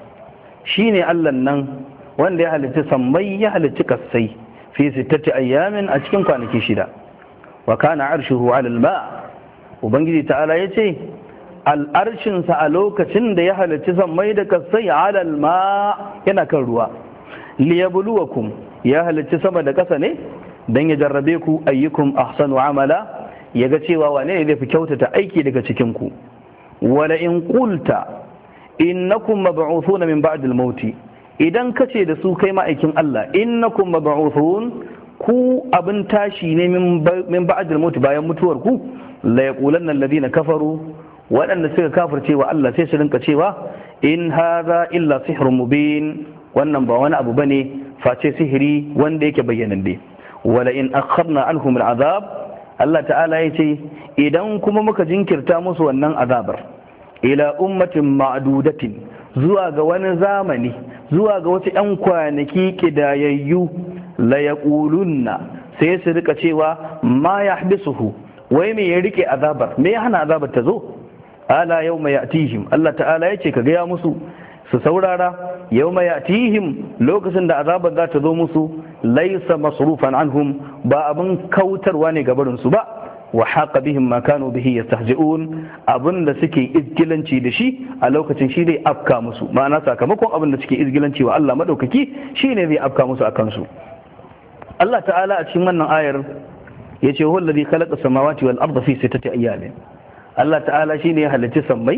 shi ne Allah nan wanda ya halitta sammai ya halitta kassai fi sittati ayyamin a cikin kwanaki 6 wa kana arshuhu 'ala al-ma' ubangiji ta'ala yace al'arshin sa a lokacin da ya halitta sammai da kassai 'ala al-ma' yana kan ruwa liyabluwakum ya halitta sama da kasa ne dan ya jarrabe ku ayyukum ahsanu amala yaga cewa wane ne zai fi kyautata aiki daga cikin ku wala in qulta innakum mab'uthuna min ba'd al-maut idan kace da su kai ma'aikin Allah innakum mab'uthun ku abin tashi ne min ba'd al-maut bayan mutuwar ku la yaqulanna alladhina kafaru waɗanda suka kafirce wa Allah sai su rinka cewa in hadha illa sihrun mubin wannan ba wani abu bane face sihiri wanda yake bayyananne wala in akharna anhum al-azab Allah ta'ala yace idan kuma muka jinkirta musu wannan azabar ila ummatin ma'dudatin zuwa ga wani zamani zuwa ga wasu 'yan kwanaki kidayayyu la yaqulunna sai su rika cewa ma yahbisuhu wai me ya rike azabar me ya hana azabar ta zo ala yawma ya'tihim Allah ta'ala yace ka gaya musu su saurara yawma ya'tihim lokacin da azabar za ta zo musu laysa masrufan anhum ba abin kautarwa ne gabarin su ba wa haqa bihim ma kanu bihi yastahzi'un abinda suke izgilanci da shi a lokacin shi zai afka musu ma'ana sakamakon abinda suke izgilanci wa Allah madaukaki shine zai afka musu akan su Allah ta'ala a cikin wannan ayar yace huwa alladhi khalaqa samawati wal arda fi sittati ayyamin Allah ta'ala shine ya halicci sammai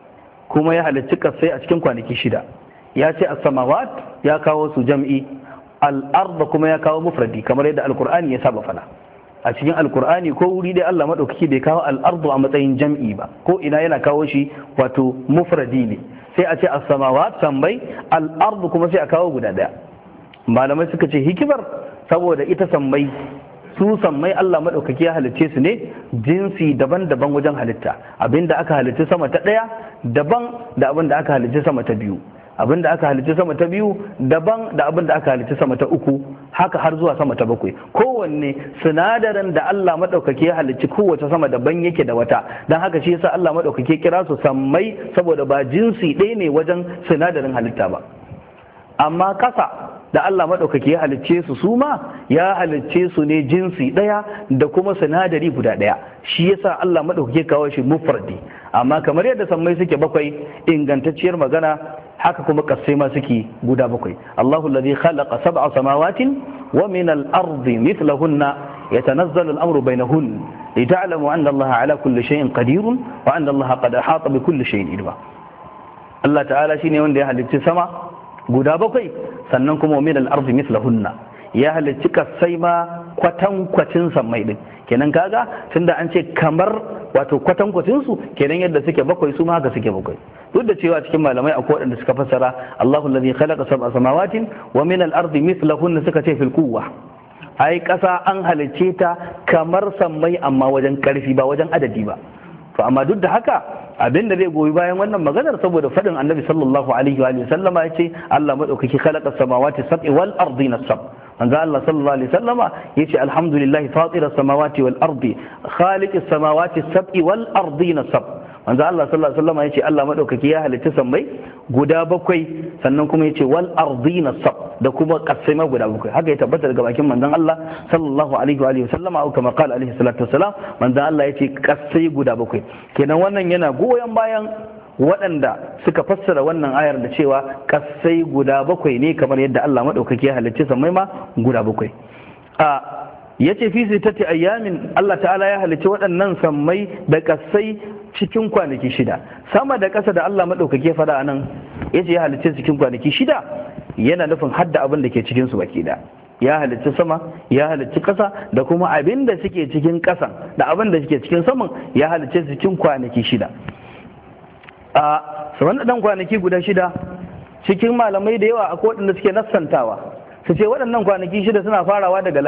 kuma ya halicci kasai a cikin kwanaki 6 ya ce as-samawat ya kawo su jam'i al-arda kuma ya kawo mufradi kamar yadda al-Qur'ani ya saba fada a cikin alkur'ani ko wuri dai Allah madaukaki bai kawo al'ardu a matsayin jam'i ba ko ina yana kawo shi wato mufradi ne sai a ce as-samawat sammai al'ardu kuma sai a kawo guda daya malamai suka ce hikimar saboda ita sammai su sammai Allah madaukaki ya halicce su ne jinsi daban-daban wajen halitta abinda aka halicce sama ta daya daban da abinda aka halicce sama ta biyu abin da aka halicci sama ta 2 daban da abin da aka halicci sama ta 3 haka har zuwa sama ta 7 kowanne sinadarin da Allah madaukake ya halicci kowace sama daban yake da wata dan haka shi yasa Allah madaukake kira su sammai saboda ba jinsi ɗaya ne wajen sinadarin halitta ba amma kasa da Allah madaukake ya halicce su ma ya halicce su ne jinsi ɗaya da kuma sinadari guda ɗaya shi yasa Allah madaukake kawo shi mufradi amma kamar yadda sammai suke 7 ingantacciyar magana haka kuma kasai ma suke guda 7 Allahu alladhi khalaqa 7 samawatin wa min al-ardi mithlahunna yatanazzalu al-amru bainahun lita'lamu anna Allah ala kulli shay'in qadirun wa anna Allah qad ahata bi kulli shay'in ilma Allah ta'ala shine wanda ya halicci sama guda 7 sannan kuma min al-ardi mithlahunna ya halicci kasai ma kwatankwacin sammai din kenan kaga tunda an ce kamar wato kwatankwacin su kenan yadda suke 7 su ma haka suke 7 duk da cewa cikin malamai akwai waɗanda suka fassara Allahu allazi khalaqa sab'a samawatin wa min al-ardi mithlahunna suka ce fil quwwa ai ƙasa an halicce ta kamar sammai amma wajen ƙarfi ba wajen adadi ba to amma duk da haka abin da zai goyi bayan wannan maganar saboda fadin annabi sallallahu alaihi wa sallama ya ce Allah madaukaki khalaqa samawati sab'i wal ardina sab manzo Allah sallallahu alaihi sallama yace alhamdulillah fatira samawati wal ardi khaliqis samawati sab'i wal ardina sab manzo Allah sallallahu alaihi wasallam yace Allah madaukaki ya halitta sammai guda 7 sannan kuma yace wal ardina sab da kuma kasai ma guda 7 haka ya tabbata daga bakin manzon Allah sallallahu alaihi wa sallam au kama qala alaihi salatu wassalam manzon Allah yace kasai guda 7 kenan wannan yana goyon bayan waɗanda suka fassara wannan ayar da cewa kasai guda 7 ne kamar yadda Allah madaukaki ya halitta sammai ma guda 7 yace fi sittati ayyamin Allah ta'ala ya halicci waɗannan sammai da kasai cikin kwanaki 6. Sama da ƙasa da Allah madaukake fada anan yace ya halicce cikin kwanaki 6 yana nufin hadda abin da ke cikin su baki da ya halicci sama ya halicci ƙasa da kuma abin da suke cikin ƙasan da abin da suke cikin saman ya halicce cikin kwanaki 6. A wannan kwanaki guda 6 cikin malamai da yawa akwai waɗanda suke nassantawa su ce waɗannan kwanaki 6 suna farawa daga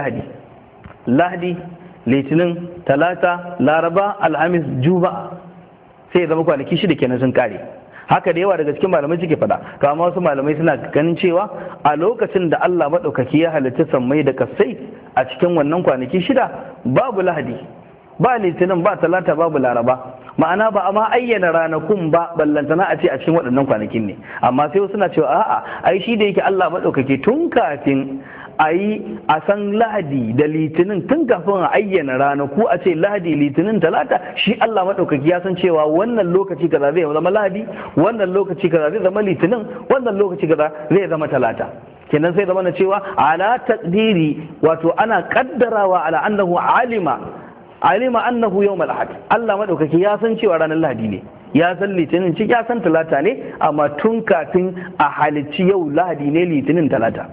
lahadi, litinin, talata, laraba, alhamis, juma'a, sai ya zama kwanaki 6 kenan sun kare. Haka da yawa daga cikin malamai suke fada, to amma wasu malamai suna ganin cewa a lokacin da Allah maɗaukaki ya halitta sammai da kasai a cikin wannan kwanaki 6 babu lahadi, ba litinin, ba talata, babu laraba, ma'ana ba a ma ayyana ranakun ba ballantana a ce a cikin waɗannan kwanakin ne. Amma sai suna cewa a'a ai shi da yake Allah maɗaukaki tun kafin a san lahadi da litinin, tun kafin a ayyana ranaku a ce lahadi, litinin, talata, shi Allah maɗaukaki ya san cewa wannan lokaci kaza zai zama lahadi, wannan lokaci kaza zai zama litinin, wannan lokaci kaza zai zama talata. Kenan sai zama na cewa ala taqdiri, wato ana kaddarawa ala annahu alima annahu yawm al-ahad. Allah maɗaukaki ya san cewa ranar lahadi ne, ya san litinin ci, ya san talata ne, amma tun kafin a halicci yau lahadi ne, litinin, talata.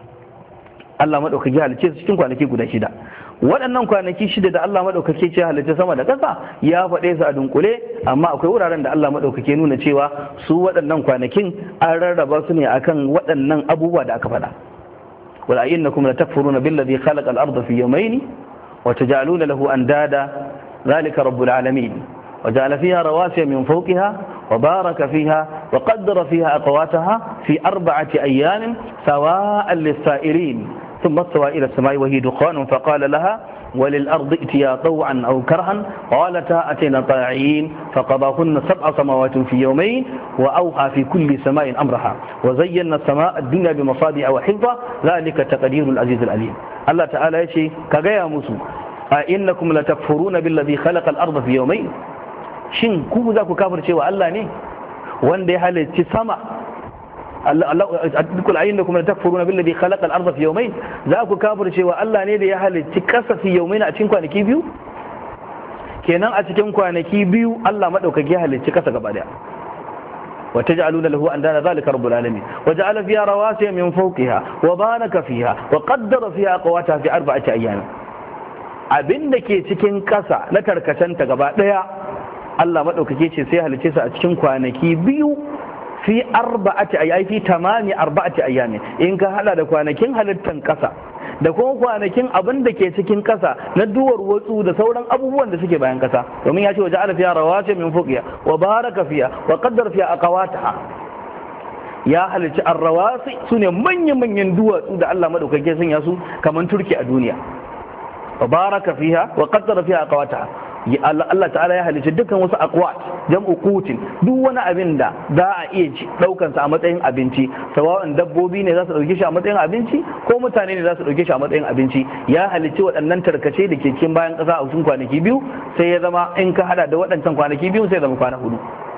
Allah maɗaukaki halicce su cikin kwanaki guda 6. Waɗannan kwanaki 6 da Allah maɗaukaki ce halicce sama da ƙasa ya faɗe su a dunkule, amma akwai wuraren da Allah maɗaukaki nuna cewa su waɗannan kwanakin an rarraba su ne akan waɗannan abubuwa da aka faɗa. Wal ayinnakum latakfuruna billadhi khalaqa al-ardha fi yawmayn wa taj'aluna lahu andada dhalika rabbul alamin wa ja'ala fiha rawasiya min fawqiha وبارك فيها وقدر فيها أقواتها في 4 أيام سواء للسائلين ثم استوى إلى السماء وهي دخان فقال لها وللأرض ائتيا طوعا أو كرها قالتا أتينا طاعين فقضاهن 7 سماوات في يومين وأوحى في كل سماء أمرها وزينا السماء الدنيا بمصابيح وحفظا ذلك تقدير العزيز العليم. الله تعالى يشي كغيا مسو أئنكم لتكفرون بالذي خلق الأرض في يومين. Shin ku za ku kafirce wa Allah ne wanda ya halicci sama? Allah dukul ayin da kuma takfuruna billazi khalaqa al-ardha fi yawmayn, za ku kafirce wa Allah ne da ya halicci kasa fi yawmayn a cikin kwanaki 2? Kenan a cikin kwanaki 2 Allah madaukaki ya halicci kasa gaba daya. wa taj'aluna lahu andana zalika rabbul alamin wa ja'ala fiha rawasiya min fawqiha wa baraka fiha wa qaddara fiha aqwataha fi 4 ayyam. Abinda ke cikin kasa na tarkacenta gaba daya Allah maɗaukake ce sai halice su a cikin kwanaki 2 fi 4 ayyami, fi tamami 4 ayyami. In ka hada da kwanakin halittan ƙasa da kuma kwanakin abin da ke cikin ƙasa na duwar watsu da sauran abubuwan da suke bayan ƙasa, domin ya ce wa ja'ala fiha rawasiya min fawqiha wa baraka fiha wa qaddara fiha aqwataha. Ya halici arrawasi sune manyan duwatsu da Allah maɗaukake sun yasu kamar turki a duniya. Wa baraka fiha wa qaddara fiha aqwataha. Allah ta'ala ya halicci dukkan wasu aqwat, jam'u qutin, duk wani abin da za a iya daukan sa a matsayin abinci, sawa'un dabbobi ne za su dauke shi a matsayin abinci ko mutane ne za su dauke shi a matsayin abinci. Ya halicci waɗannan tarkace da ke cikin bayan ƙasa a cikin kwanaki 2, sai ya zama in ka hada da waɗancan kwanaki 2 sai ya zama kwana 4.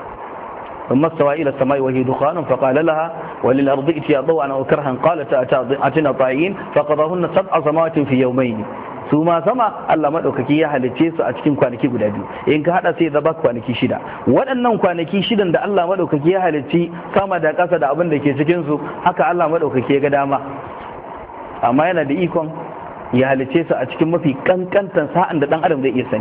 ثم استوى إلى السماء وهي دخان فقال لها وللأرض ائتيا طوعا أو كرها قالت أتينا طائعين فقضاهن 7 سماوات في يومين. su ma sama Allah maɗaukaki ya halicce su a cikin kwanaki guda 2, in ka haɗa sai zaba kwanaki 6. Waɗannan kwanaki 6 da Allah maɗaukaki ya halicci sama da ƙasa da abin da ke cikin su, haka Allah maɗaukaki ya ga dama, amma yana da ikon ya halicce su a cikin mafi kankantan sa'an da ɗan adam zai iya sani.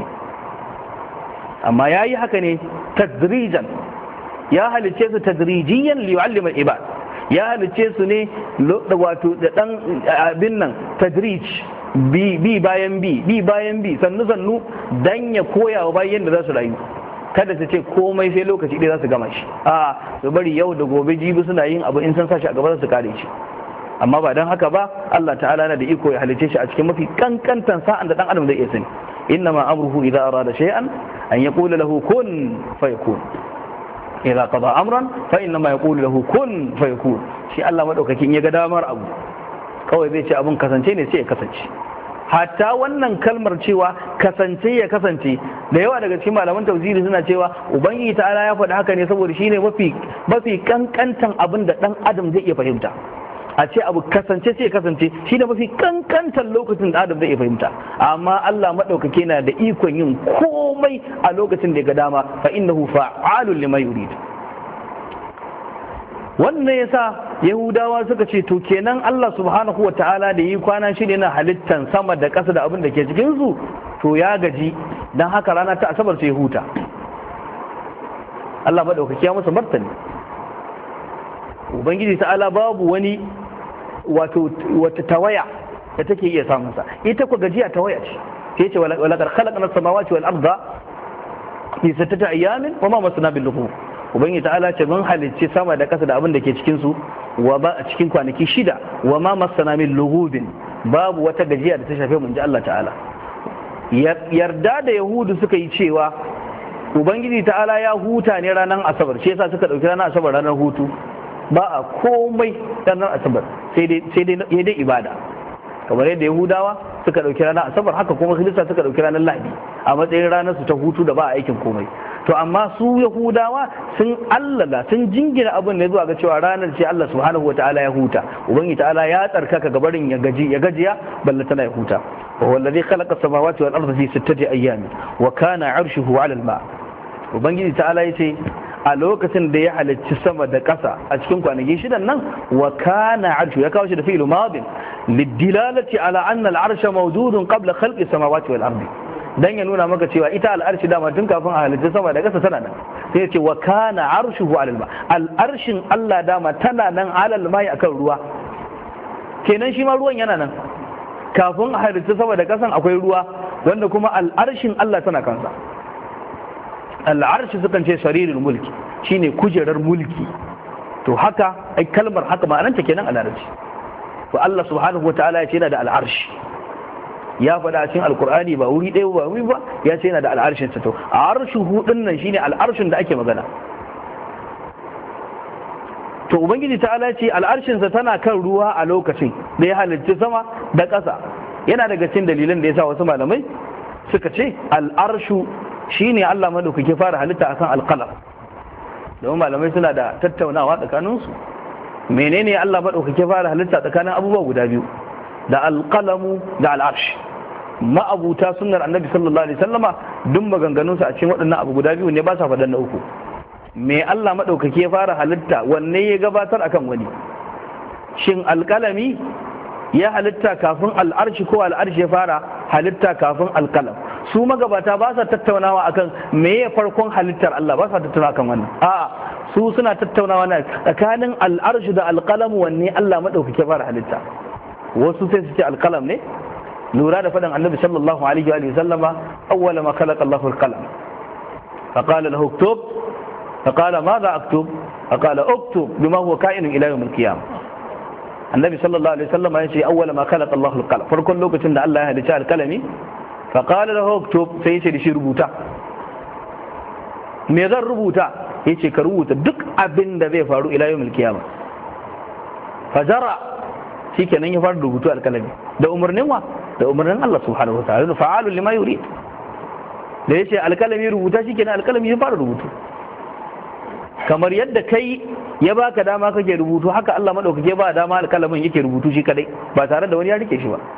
Amma ya yi haka ne tadrijan, ya halicce su tadrijiyan li yu'allima al-ibad, ya halicce su ne wato da ɗan abin nan tadrij, bi bayan bi sannu dan ya koya wa bayan da za su rayu. Kada su ce komai sai lokaci ɗaya za su gama shi, a su bari yau da gobe jibi suna yin abu, in san sashi a gaba za su kare shi. Amma ba don haka ba, Allah ta'ala na da iko ya halice shi a cikin mafi kankantan sa'an da dan adam zai iya sani. Inna ma amruhu idza arada shay'an an yaqula lahu kun fayakun. Idza qada amran fa inna ma yaqulu lahu kun fayakun. Shi Allah madaukakin ya ga damar abu, kawai zai ce abin kasance ne sai ya kasance. Hatta wannan kalmar cewa kasance ya kasance, da yawa daga cikin malaman tafsiri suna cewa ubangiji ta'ala ya faɗi haka ne saboda shine mafi kankantan abin da dan adam zai iya fahimta. a ce abu kasance sai kasance shi da mafi kankantar lokacin da adam zai iya fahimta, amma Allah madaukake na da ikon yin komai a lokacin da ya ga dama, fa innahu fa'alun lima yurid. wannan yasa yahudawa suka ce to kenan Allah subhanahu wa ta'ala da yi kwana shi ne na halittan sama da ƙasa da abin da ke cikin su to ya gaji, dan haka rana ta asabar sai huta. Allah madaukaki ya masa martani, ubangiji ta'ala babu wani wata tawaya da take iya samun sa, ita ku gajiya tawaya ce. sai ce wala qad khalaqna as-samawati wal arda fi sittati ayamin wa ma masna bil lughub. ubangiji ta'ala ce mun halicci sama da ƙasa da abin da ke cikin su wa ba a cikin kwanaki 6 wa ma masna bil lughub, babu wata gajiya da ta shafe mu, inji Allah ta'ala. yarda da yahudu suka yi cewa ubangiji ta'ala ya huta ne ranar asabar, shi yasa suka dauki ranar asabar ranar hutu, ba a komai ranar asabar sai dai ibada, kamar yadda yahudawa suka dauki ranar asabar haka kuma kirista suka dauki ranar lahadi a matsayin ranar su ta hutu da ba a aikin komai. to amma su yahudawa sun allala sun jingina abin ne zuwa ga cewa ranar ce Allah subhanahu wataala ya huta, ubangiji ta'ala ya tsarkaka gabarin ya gajiya balla tana ya huta. wa huwa alladhi khalaqa as-samawati wal arda fi sittati ayyamin wa kana 'arshuhu 'ala al-ma'. ubangiji ta'ala yace a lokacin da ya halicci sama da ƙasa a cikin kwanaki 6 nan, wa kana 'arshu ya kawo shi da fi'il madin lidilalati ala anna al-'arsha mawjudun qabla khalqi as-samawati wal ardi, dan ya nuna maka cewa ita al'arshi dama tun kafin a halitta sama da ƙasa tana nan. sai ya ce wa kana arshuhu alal ma, al'arshin Allah dama tana nan alal mai akan ruwa, kenan shi ma ruwan yana nan kafin a halitta sama da ƙasan akwai ruwa, wanda kuma al'arshin Allah tana kansa. al'arshi sukan ce sarirul mulki, shine kujerar mulki. to haka ai kalmar haka ma'ananta kenan a larabci. to Allah subhanahu wataala ya ce yana da al'arshi, ya faɗa cikin alkur'ani ba wuri ɗaya ba wuri ba, ya ce yana da al'arshin sa. to arshu hudun nan shine al'arshin da ake magana. to ubangiji ta'ala ce al'arshin sa tana kan ruwa a lokacin da ya halitta sama da ƙasa. yana daga cikin dalilan da yasa wasu malamai suka ce al'arshu shine Allah madaukake fara halitta akan alqalam, domin malamai suna da tattaunawa tsakaninsu menene Allah madaukake fara halitta tsakanin abubuwa guda biyu, da alqalamu da al'arsh. ma'abuta sunnar annabi sallallahu alaihi wasallama duk maganganunsu a cikin waɗannan abu guda biyu ne, ba sa faɗan na uku. me Allah madaukake ya fara halitta wanne ya gabatar akan wani? shin alqalami ya halitta kafin al'arshi ko al'arshi ya fara halitta kafin alqalam? su magabata ba sa tattaunawa akan me ya farkon halittar Allah, ba sa tattaunawa akan wannan. a'a su suna tattaunawa ne tsakanin al'arshi da alqalam, wanne Allah madaukake ya fara halitta. wasu sai su ce alqalam ne, lura da faɗin annabi sallallahu alaihi wa sallama awwala ma khalaqa Allahu al-qalam fa qala lahu uktub fa qala madha aktub fa qala uktub bima huwa ka'inun ila yawm al-qiyamah. annabi sallallahu alaihi wa sallama yace awwala ma khalaqa Allahu al-qalam, farkon lokacin da Allah ya halicci al-qalami, fa qala lahu uktub, sai yace da shi rubuta. me zan rubuta? yace ka rubuta duk abin da zai faru ila yawm al-qiyamah. fajara shikenan ya fara rubutu alkalami da umarnin wa? da umarnin Allah subhanahu wataala, fa'alun lima yurid. da yace alkalami rubuta shikenan alkalami ya fara rubutu. kamar yadda kai ya baka dama kake rubutu, haka Allah madaukake ba dama alkalamin yake rubutu shi kadai ba tare da wani ya rike shi ba.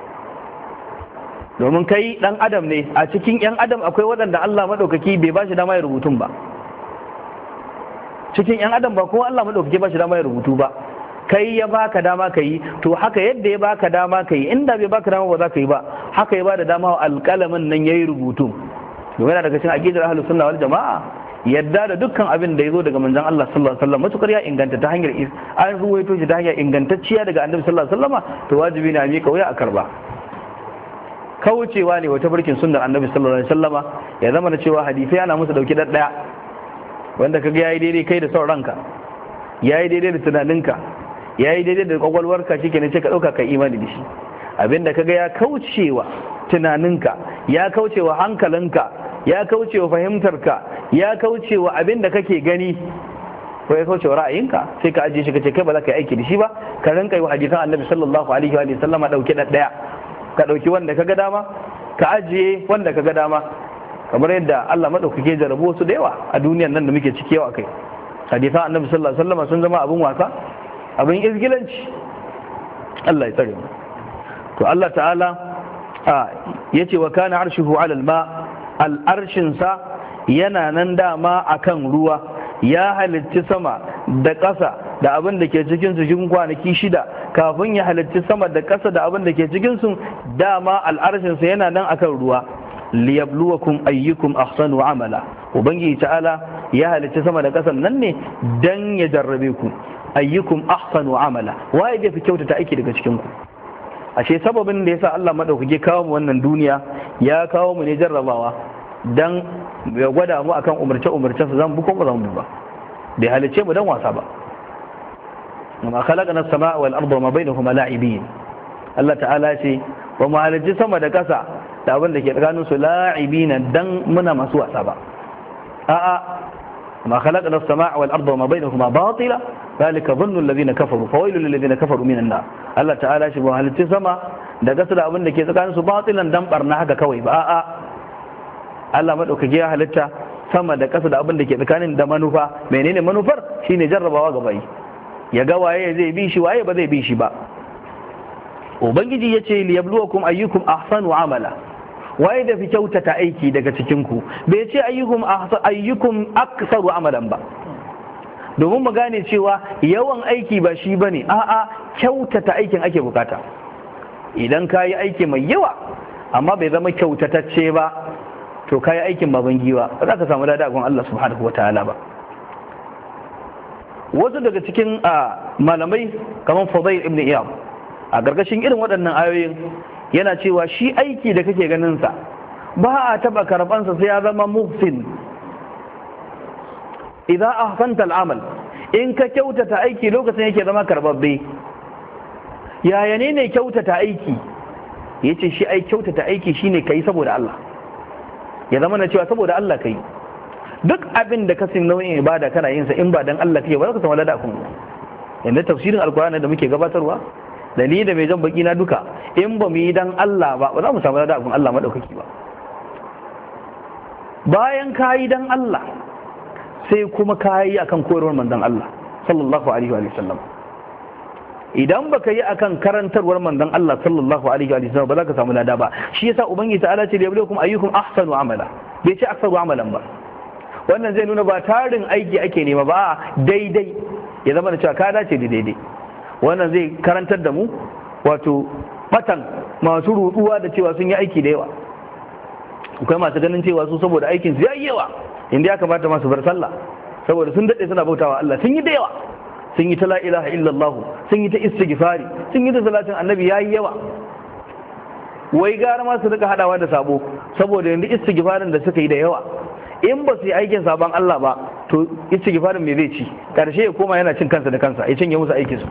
domin kai dan adam ne, a cikin yan adam akwai waɗanda Allah madaukake bai ba shi dama ya rubutun ba. cikin yan adam ba kowa Allah madaukake ba shi dama ya rubutu ba, kai ya baka dama ka yi. to haka yadda ya baka dama ka yi, inda bai baka dama ba za ka yi ba, haka ya bada dama wa alƙalamin nan ya yi rubutu. domin yana daga cikin aqidar ahlus sunna wal jama'a yadda da dukkan abin da ya zo daga manzon Allah sallallahu alaihi wasallam matukar ya inganta ta hanyar an ruwaito shi ta hanyar ingantacciya daga annabi sallallahu alaihi wasallam, to wajibi ne a miƙa wuya a karba. kaucewa ne wata barkin sunnar annabi sallallahu alaihi wasallama ya zama na cewa hadisi ana musu dauki daddaya, wanda kaga yayi daidai kai da son ranka, yayi daidai da tunaninka, yayi daidai da kwakwalwarka, shikenan sai ka dauka kai imani da shi. abinda kaga ya kaucewa tunaninka, ya kaucewa hankalinka, ya kaucewa fahimtarka, ya kaucewa abinda kake gani ko ya kaucewa ra'ayinka, sai ka ajiye shi kace kai ba za ka yi aiki da shi ba, ka rinka yi hadisan annabi sallallahu alaihi wa sallama dauke daddaya. ka dauki wanda kaga dama, ka ajiye wanda kaga dama, kamar yadda Allah madaukake jarabu wasu da yawa a duniyar nan da muke ciki yau akai. hadisan annabi sallallahu alaihi wasallam sun zama abin wasa, abin izgilanci, Allah ya tsare mu. To Allah ta'ala yace wa kana arshuhu 'ala al-ma, al-arshin sa yana nan dama akan ruwa, ya halitta sama da ƙasa da abin da ke cikin su cikin kwanaki 6 kafin ya halitta sama da ƙasa da abin da ke cikin su, dama al-arshin sa yana nan akan ruwa. Liyabluwakum ayyukum ahsanu amala, ubangiji ta'ala ya halitta sama da ƙasan nan ne dan ya jarrabe ku. Ayyukum ahsanu amala, waye zai fi kyautata aiki daga cikin ku? Ashe sababin da yasa Allah madaukake kawo mu wannan duniya, ya kawo mu ne jarrabawa dan ya gwada mu akan umarce su zan bu ko ba zan bu ba. Bai halice mu dan wasa ba. Amma khalaqna as-samaa wal arda wa ma bainahuma la'ibin. Allah ta'ala ce wa mu halice sama da ƙasa da abin da ke tsakanin su la'ibina dan muna masu wasa ba. A'a, ma khalaqna as-samaa wal arda wa ma bainahuma batila zalika dhannu alladhina kafaru fawailul lil ladina kafaru minan nar. Allah ta'ala shi ba halitta sama da gasa da abin da ke tsakanin su batilan dan barna haka kawai ba. A'a, Allah madaukake ya halitta sama da kasa da abin da ke tsakanin da manufa. Menene manufar? Shine jarrabawa ga bai, ya ga waye zai bi shi waye ba zai bi shi ba. Ubangiji yace liyabluwakum ayyukum ahsanu amala, waye da fi kyautata aiki daga cikin ku, bai ce ayyukum aktsaru amalan ba, domin mu gane cewa yawan aiki ba shi bane, a'a kyautata aikin ake bukata. Idan ka yi aiki mai yawa amma bai zama kyautatacce ba, to ka yi aikin baban giwa, ba za ka samu lada gun Allah subhanahu wataala ba. Wasu daga cikin malamai kamar Fudayl ibn Iyad a gargashin irin waɗannan ayoyin yana cewa shi aiki da kake ganin sa ba a taba karbansa sai ya zama muhsin. Idan ahsanta al'amal, in ka kyautata aiki lokacin yake zama karbabbe. Yaya ne kyautata aiki? Yace shi kyautata aiki shine kai saboda Allah, ya zama na cewa saboda Allah kai. Duk abin da ka sin nau'in ibada kana yin sa in ba dan Allah kake ba za ka samu lada kun. Yanda tafsirin alkur'ani da muke gabatarwa, da ni da mai jan baki na duka, in ba mu yi dan Allah ba za mu samu lada kun Allah madaukaki ba. Bayan ka yi dan Allah, sai kuma ka yi akan koyarwar manzon Allah sallallahu alaihi wa sallam. Idan baka yi akan karantarwar manzon Allah sallallahu alaihi wa sallam ba za ka samu lada ba. Shi yasa ubangiji ta'ala ce liyabluwakum ayyukum ahsanu amala, bai ce aksaru amalan ba. Wannan zai nuna ba tarin aiki ake nema ba, daidai ya zama da cewa ka dace da daidai. Wannan zai karantar da mu wato batan masu ruduwa da cewa sun yi aiki da yawa. Akwai masu ganin cewa su saboda aikin su yayi yawa, inda ya kamata masu bar sallah saboda sun dade suna bautawa Allah, sun yi da yawa, sun yi ta la ilaha illallah, sun yi ta istighfari, sun yi ta salatin annabi yayi yawa. Wai gara ma su rika hadawa da sabo saboda yanzu istighfarin da suka yi da yawa, in ba su yi aikin sabon Allah ba to istighfarin me zai ci, karshe ya koma yana cin kansa da kansa, ya cinye musu aikin su.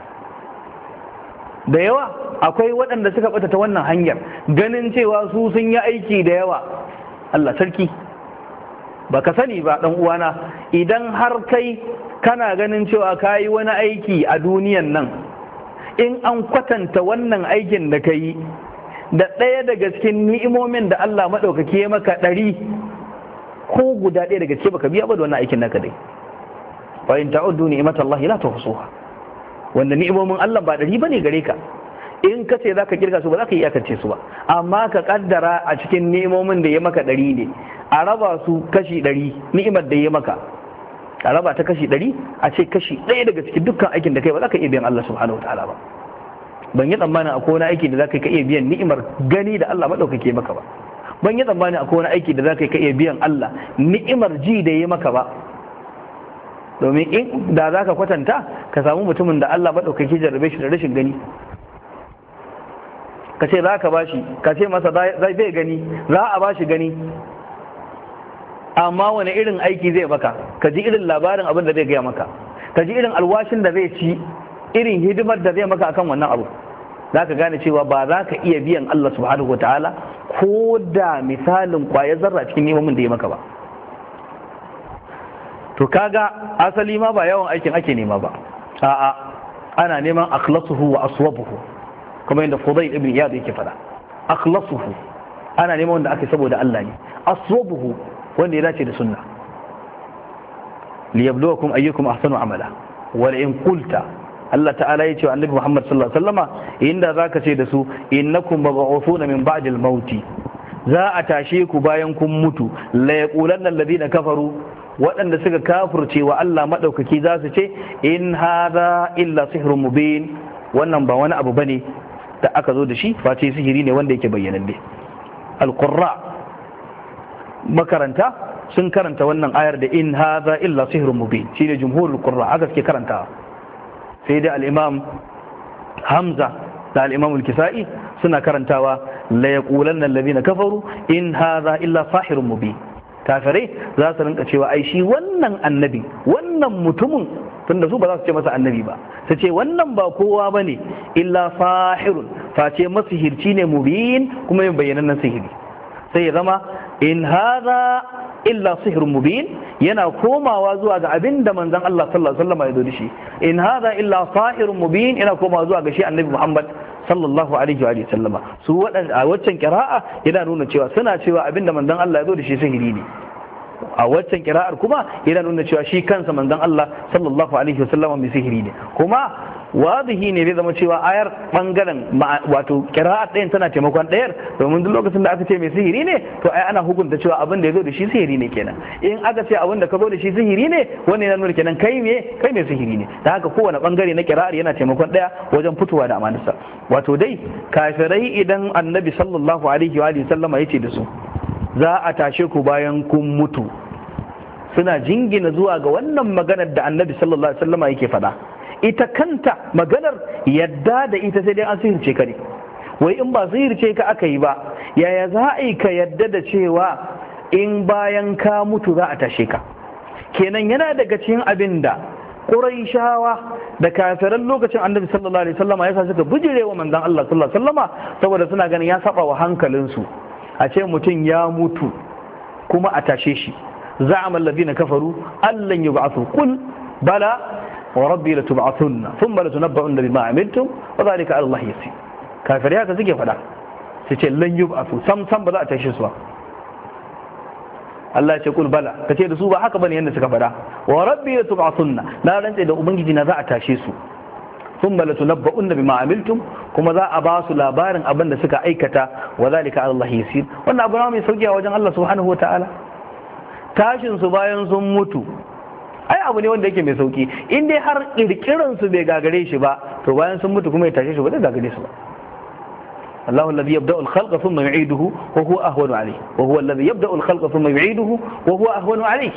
Da yawa akwai waɗanda suka bata ta wannan hanyar, ganin cewa su sun yi aiki da yawa. Allah sarki, baka sani ba dan uwana, idan har kai kana ganin cewa ka yi wani aiki a duniyan nan, in an kwatanta wannan aikin da ka yi da ɗaya daga cikin ni'imomin da Allah maɗaukaki ya maka 100, ko guda ɗaya daga cikin baka biya ba da wannan aikin naka dai. Wa in ta'uddu ni'matallahi la tuhsuha, wanda ni'imomin Allah ba 100 bane gare ka. In ka ce zaka kirga su ba zaka iyakance su ba, amma ka kaddara a cikin ni'imomin da ya maka 100 ne, a raba su kashi 100 ni'imar da ya maka, a raba ta kashi 100, a ce kashi ɗaya daga cikin dukkan aikin da kai ba za ka iya biyan Allah subhanahu wa ta'ala ba. Ban yi tsammanin akwai wani aiki da za ka iya biyan ni'imar gani da Allah maɗaukake maka ba. Ban yi tsammanin akwai wani aiki da za ka iya biyan Allah ni'imar ji da ya maka ba. Domin in da za ka kwatanta ka samu mutumin da Allah maɗaukake jarrabe shi da rashin gani, ka ce za ka bashi, ka ce masa zai bai gani, za a bashi gani, amma wani irin aiki zai maka, ka ji irin labarin abin da zai gaya maka, ka ji irin alwashin da zai ci, irin hidimar da zai maka akan wannan abu, za ka gane cewa ba za ka iya biyan Allah subhanahu wataala ko da misalin kwayar zarra cikin neman da ya maka ba. To kaga asali ma ba yawan aikin ake nema ba, a'a ana neman akhlasuhu wa aswabuhu, kuma yadda Fudayl ibn Iyad yake fada, akhlasuhu ana neman wanda ake saboda Allah ne, aswabuhu wanda ya dace da sunna. Liyabluwakum ayyukum ahsanu amala, wal in qulta Allah ta'ala ya ce wa annabi Muhammad sallallahu alaihi wasallama inda zaka ce da su innakum mab'uthuna min ba'dil mauti, za a tashe ku bayan kun mutu. La yaqulanna alladhina kafaru, waɗanda suka kafirce wa Allah madaukaki za su ce in hadha illa sihrun mubin, wannan ba wani abu bane da aka zo da shi face sihiri ne wanda yake bayyananne. Al-Qurra makaranta sun karanta wannan ayar da in hadha illa sihrun mubin, shine jumhurul qurra aka suke karantawa. sai dai al-Imam Hamza da al-Imam al-Kisa'i suna karantawa la yaqulanna alladhina kafaru in hadha illa sahirun mubin. Kafirai za su rinka cewa ai shi wannan annabi, wannan mutumin, tunda su ba za su ce masa annabi ba, su ce wannan ba kowa bane illa sahirun, face masihirci ne mubin, kuma yin bayyanannen sihiri. sai ya zama in hadha illa sihrun mubin yana komawa zuwa ga abin da manzon Allah sallallahu alaihi wasallam ya zo da shi. In hadha illa sahirun mubin yana komawa zuwa ga shi annabi Muhammad sallallahu alaihi wa sallama. Su waɗanda a waccan kira'a yana nuna cewa suna cewa abin da manzon Allah ya zo da shi sihiri ne. A waccan kira'ar kuma yana nuna cewa shi kansa manzon Allah sallallahu alaihi wa sallama mai sihiri ne. Kuma wadihi ne zai zama cewa ayar bangaren wato kira'ar ɗayan tana taimakon ɗayar, domin duk lokacin da aka ce mai sihiri ne to ai ana hukunta cewa abin da ya zo da shi sihiri ne kenan. In aka ce abin da ka zo da shi sihiri ne, wannan yana nuna kenan kai mai sihiri ne. Da haka kowane bangare na kira'ar yana taimakon ɗaya wajen fitowa da amanarsa. Wato dai kafirai idan annabi sallallahu alaihi wa sallama ya ce da su za a tashe ku bayan kun mutu, suna jingina zuwa ga wannan maganar da annabi sallallahu alaihi wa sallama yake faɗa. Ita kanta maganar yadda da ita sai dai an sihirce ka ne. Wai in ba sihirce ka aka yi ba, yaya za a yi ka yadda da cewa in bayan ka mutu za a tashe ka? Kenan yana daga cikin abin da Qurayshawa da kafiran lokacin annabi sallallahu alaihi wasallama yasa suka bijire wa manzon Allah sallallahu alaihi wasallama, saboda suna ganin ya saba wa hankalinsu. A ce mutum ya mutu kuma a tashe shi. Za'ama alladhina kafaru allan yub'athu qul bala wa rabbi latub'athunna thumma latunabba'unna bima 'amiltum wa dhalika 'ala Allah yasir. Kafirai haka suke faɗa, su ce lan yub'athu, sam ba za a tashe su ba. Allah ya ce kul bala, kace da su ba haka bane yanda suka faɗa. Wa rabbi latub'athunna, na rantsa da ubangiji na za a tashe su. Thumma latunabba'unna bima 'amiltum, kuma za a ba su labarin abin da suka aikata, wa dhalika 'ala Allah yasir. Wannan abu ne mai sauki a wajen Allah subhanahu wa ta'ala. Tashin su bayan sun mutu ai abu ne wanda yake mai sauki, in dai har kirkiran su bai gagare shi ba, to bayan sun mutu kuma ya tashe shi ba zai gagare su ba. Allahu alladhi yabda'u al-khalqa thumma yu'iduhu wa huwa ahwanu alayhi, wa huwa alladhi yabda'u al-khalqa thumma yu'iduhu wa huwa ahwanu alayhi.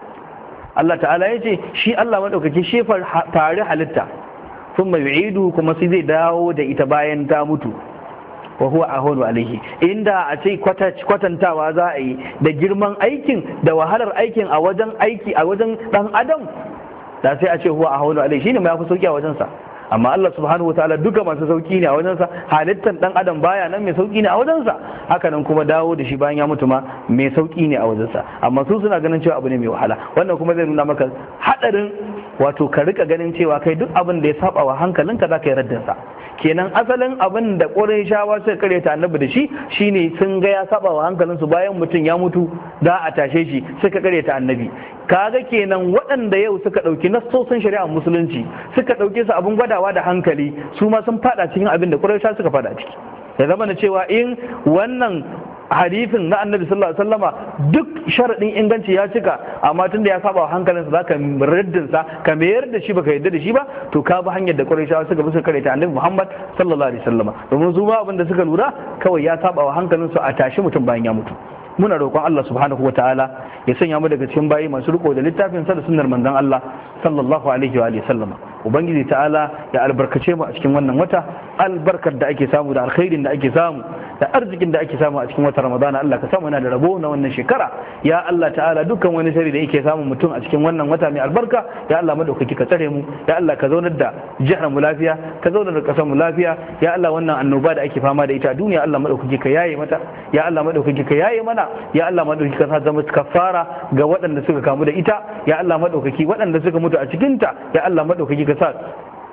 Allah ta'ala yace shi Allah madaukaki shi tare halitta, thumma yu'iduhu kuma sai zai dawo da ita bayan ta mutu, wa huwa ahwanu alayhi. Inda a ce kwatantawa za a yi da girman aikin da wahalar aikin a wajen dan adam, da sai a ce huwa ahwanu alayhi shine mai yafi sauki a wajensa. Amma Allah subhanahu wa ta'ala duka masu sauki ne a wajensa, halittar dan adam baya nan mai sauki ne a wajensa, haka nan kuma dawo da shi bayan ya mutu ma mai sauki ne a wajensa. Amma su suna ganin cewa abu ne mai wahala. Wannan kuma zai nuna maka hadarin wato ka rika ganin cewa kai duk abin da ya saba wa hankalinka za ka yi raddinsa. Kenan asalin abin da Qurayshawa suka karyata annabi da shi shine sun ga ya saba wa hankalinsu, bayan mutum ya mutu za a tashe shi suka karyata annabi. Kaga kenan waɗanda yau suka ɗauki nassosin shari'ar musulunci suka ɗauke su abin gwadawa da hankali, su ma sun fada cikin abin da Qurayshawa suka fada ciki. Ya zama na cewa in wannan hadisin na annabi sallallahu alaihi wasallama duk sharadin inganci ya cika, amma tunda ya saba wa hankalinsa zaka raddin sa ka mayar da shi baka yadda da shi ba, to ka bi hanyar da Qurayshawa suka bi suka karanta annabi Muhammad sallallahu alaihi wasallama, domin su ma abin da suka lura kawai ya saba wa hankalinsu a tashi mutum bayan ya mutu. Muna roƙon Allah subhanahu wa ta'ala ya sanya mu daga cikin bayi masu riko da littafin sa da sunnar manzon Allah sallallahu alaihi wa sallama. Ubangiji ta'ala ya albarkace mu a cikin wannan wata, albarkar da ake samu da alkhairin da ake samu da arzikin da ake samu a cikin wata Ramadana, Allah ka samu yana da rabo na wannan shekara. Ya Allah ta'ala dukkan wani shari da yake samu mutum a cikin wannan wata mai albarka, ya Allah madaukaki ka tsare mu, ya Allah ka zaunar da jihar mu lafiya, ka zaunar da kasar mu lafiya, ya Allah wannan annoba da ake fama da ita a duniya, Allah madaukaki ka yaye mata, ya Allah madaukaki ka yaye mana, ya Allah madaukaki ka sa zama kafara ga waɗanda suka kamu da ita, ya Allah madaukaki waɗanda suka mutu a cikin ta, ya Allah madaukaki ka sa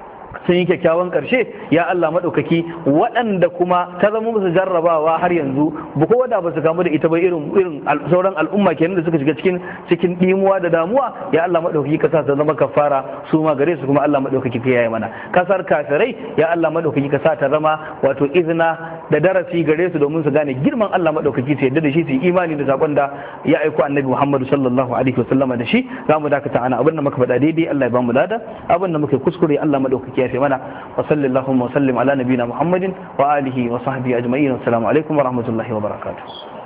sun yi kyakkyawan karshe ya Allah madaukaki waɗanda kuma ta zama musu jarrabawa har yanzu ba ko da ba su kamu da ita ba irin sauran al'umma kenan da suka shiga cikin dimuwa da damuwa ya Allah madaukaki ka sa ta zama kafara su ma gare su kuma Allah madaukaki ka yaye mana kasar kafirai ya Allah madaukaki ka sa ta zama wato izina da darasi gare su domin su gane girman Allah madaukaki su yadda da shi su yi imani da sakon da ya aiko annabi Muhammad sallallahu alaihi wasallama da shi zamu dakata ana abin da muka faɗa daidai Allah ya ba mu lada abin da muka kuskure Allah madaukaki ya fi mana wa sallallahu wa sallim ala nabiyina Muhammadin wa alihi wa sahbihi ajma'in assalamu alaikum wa rahmatullahi wa barakatuh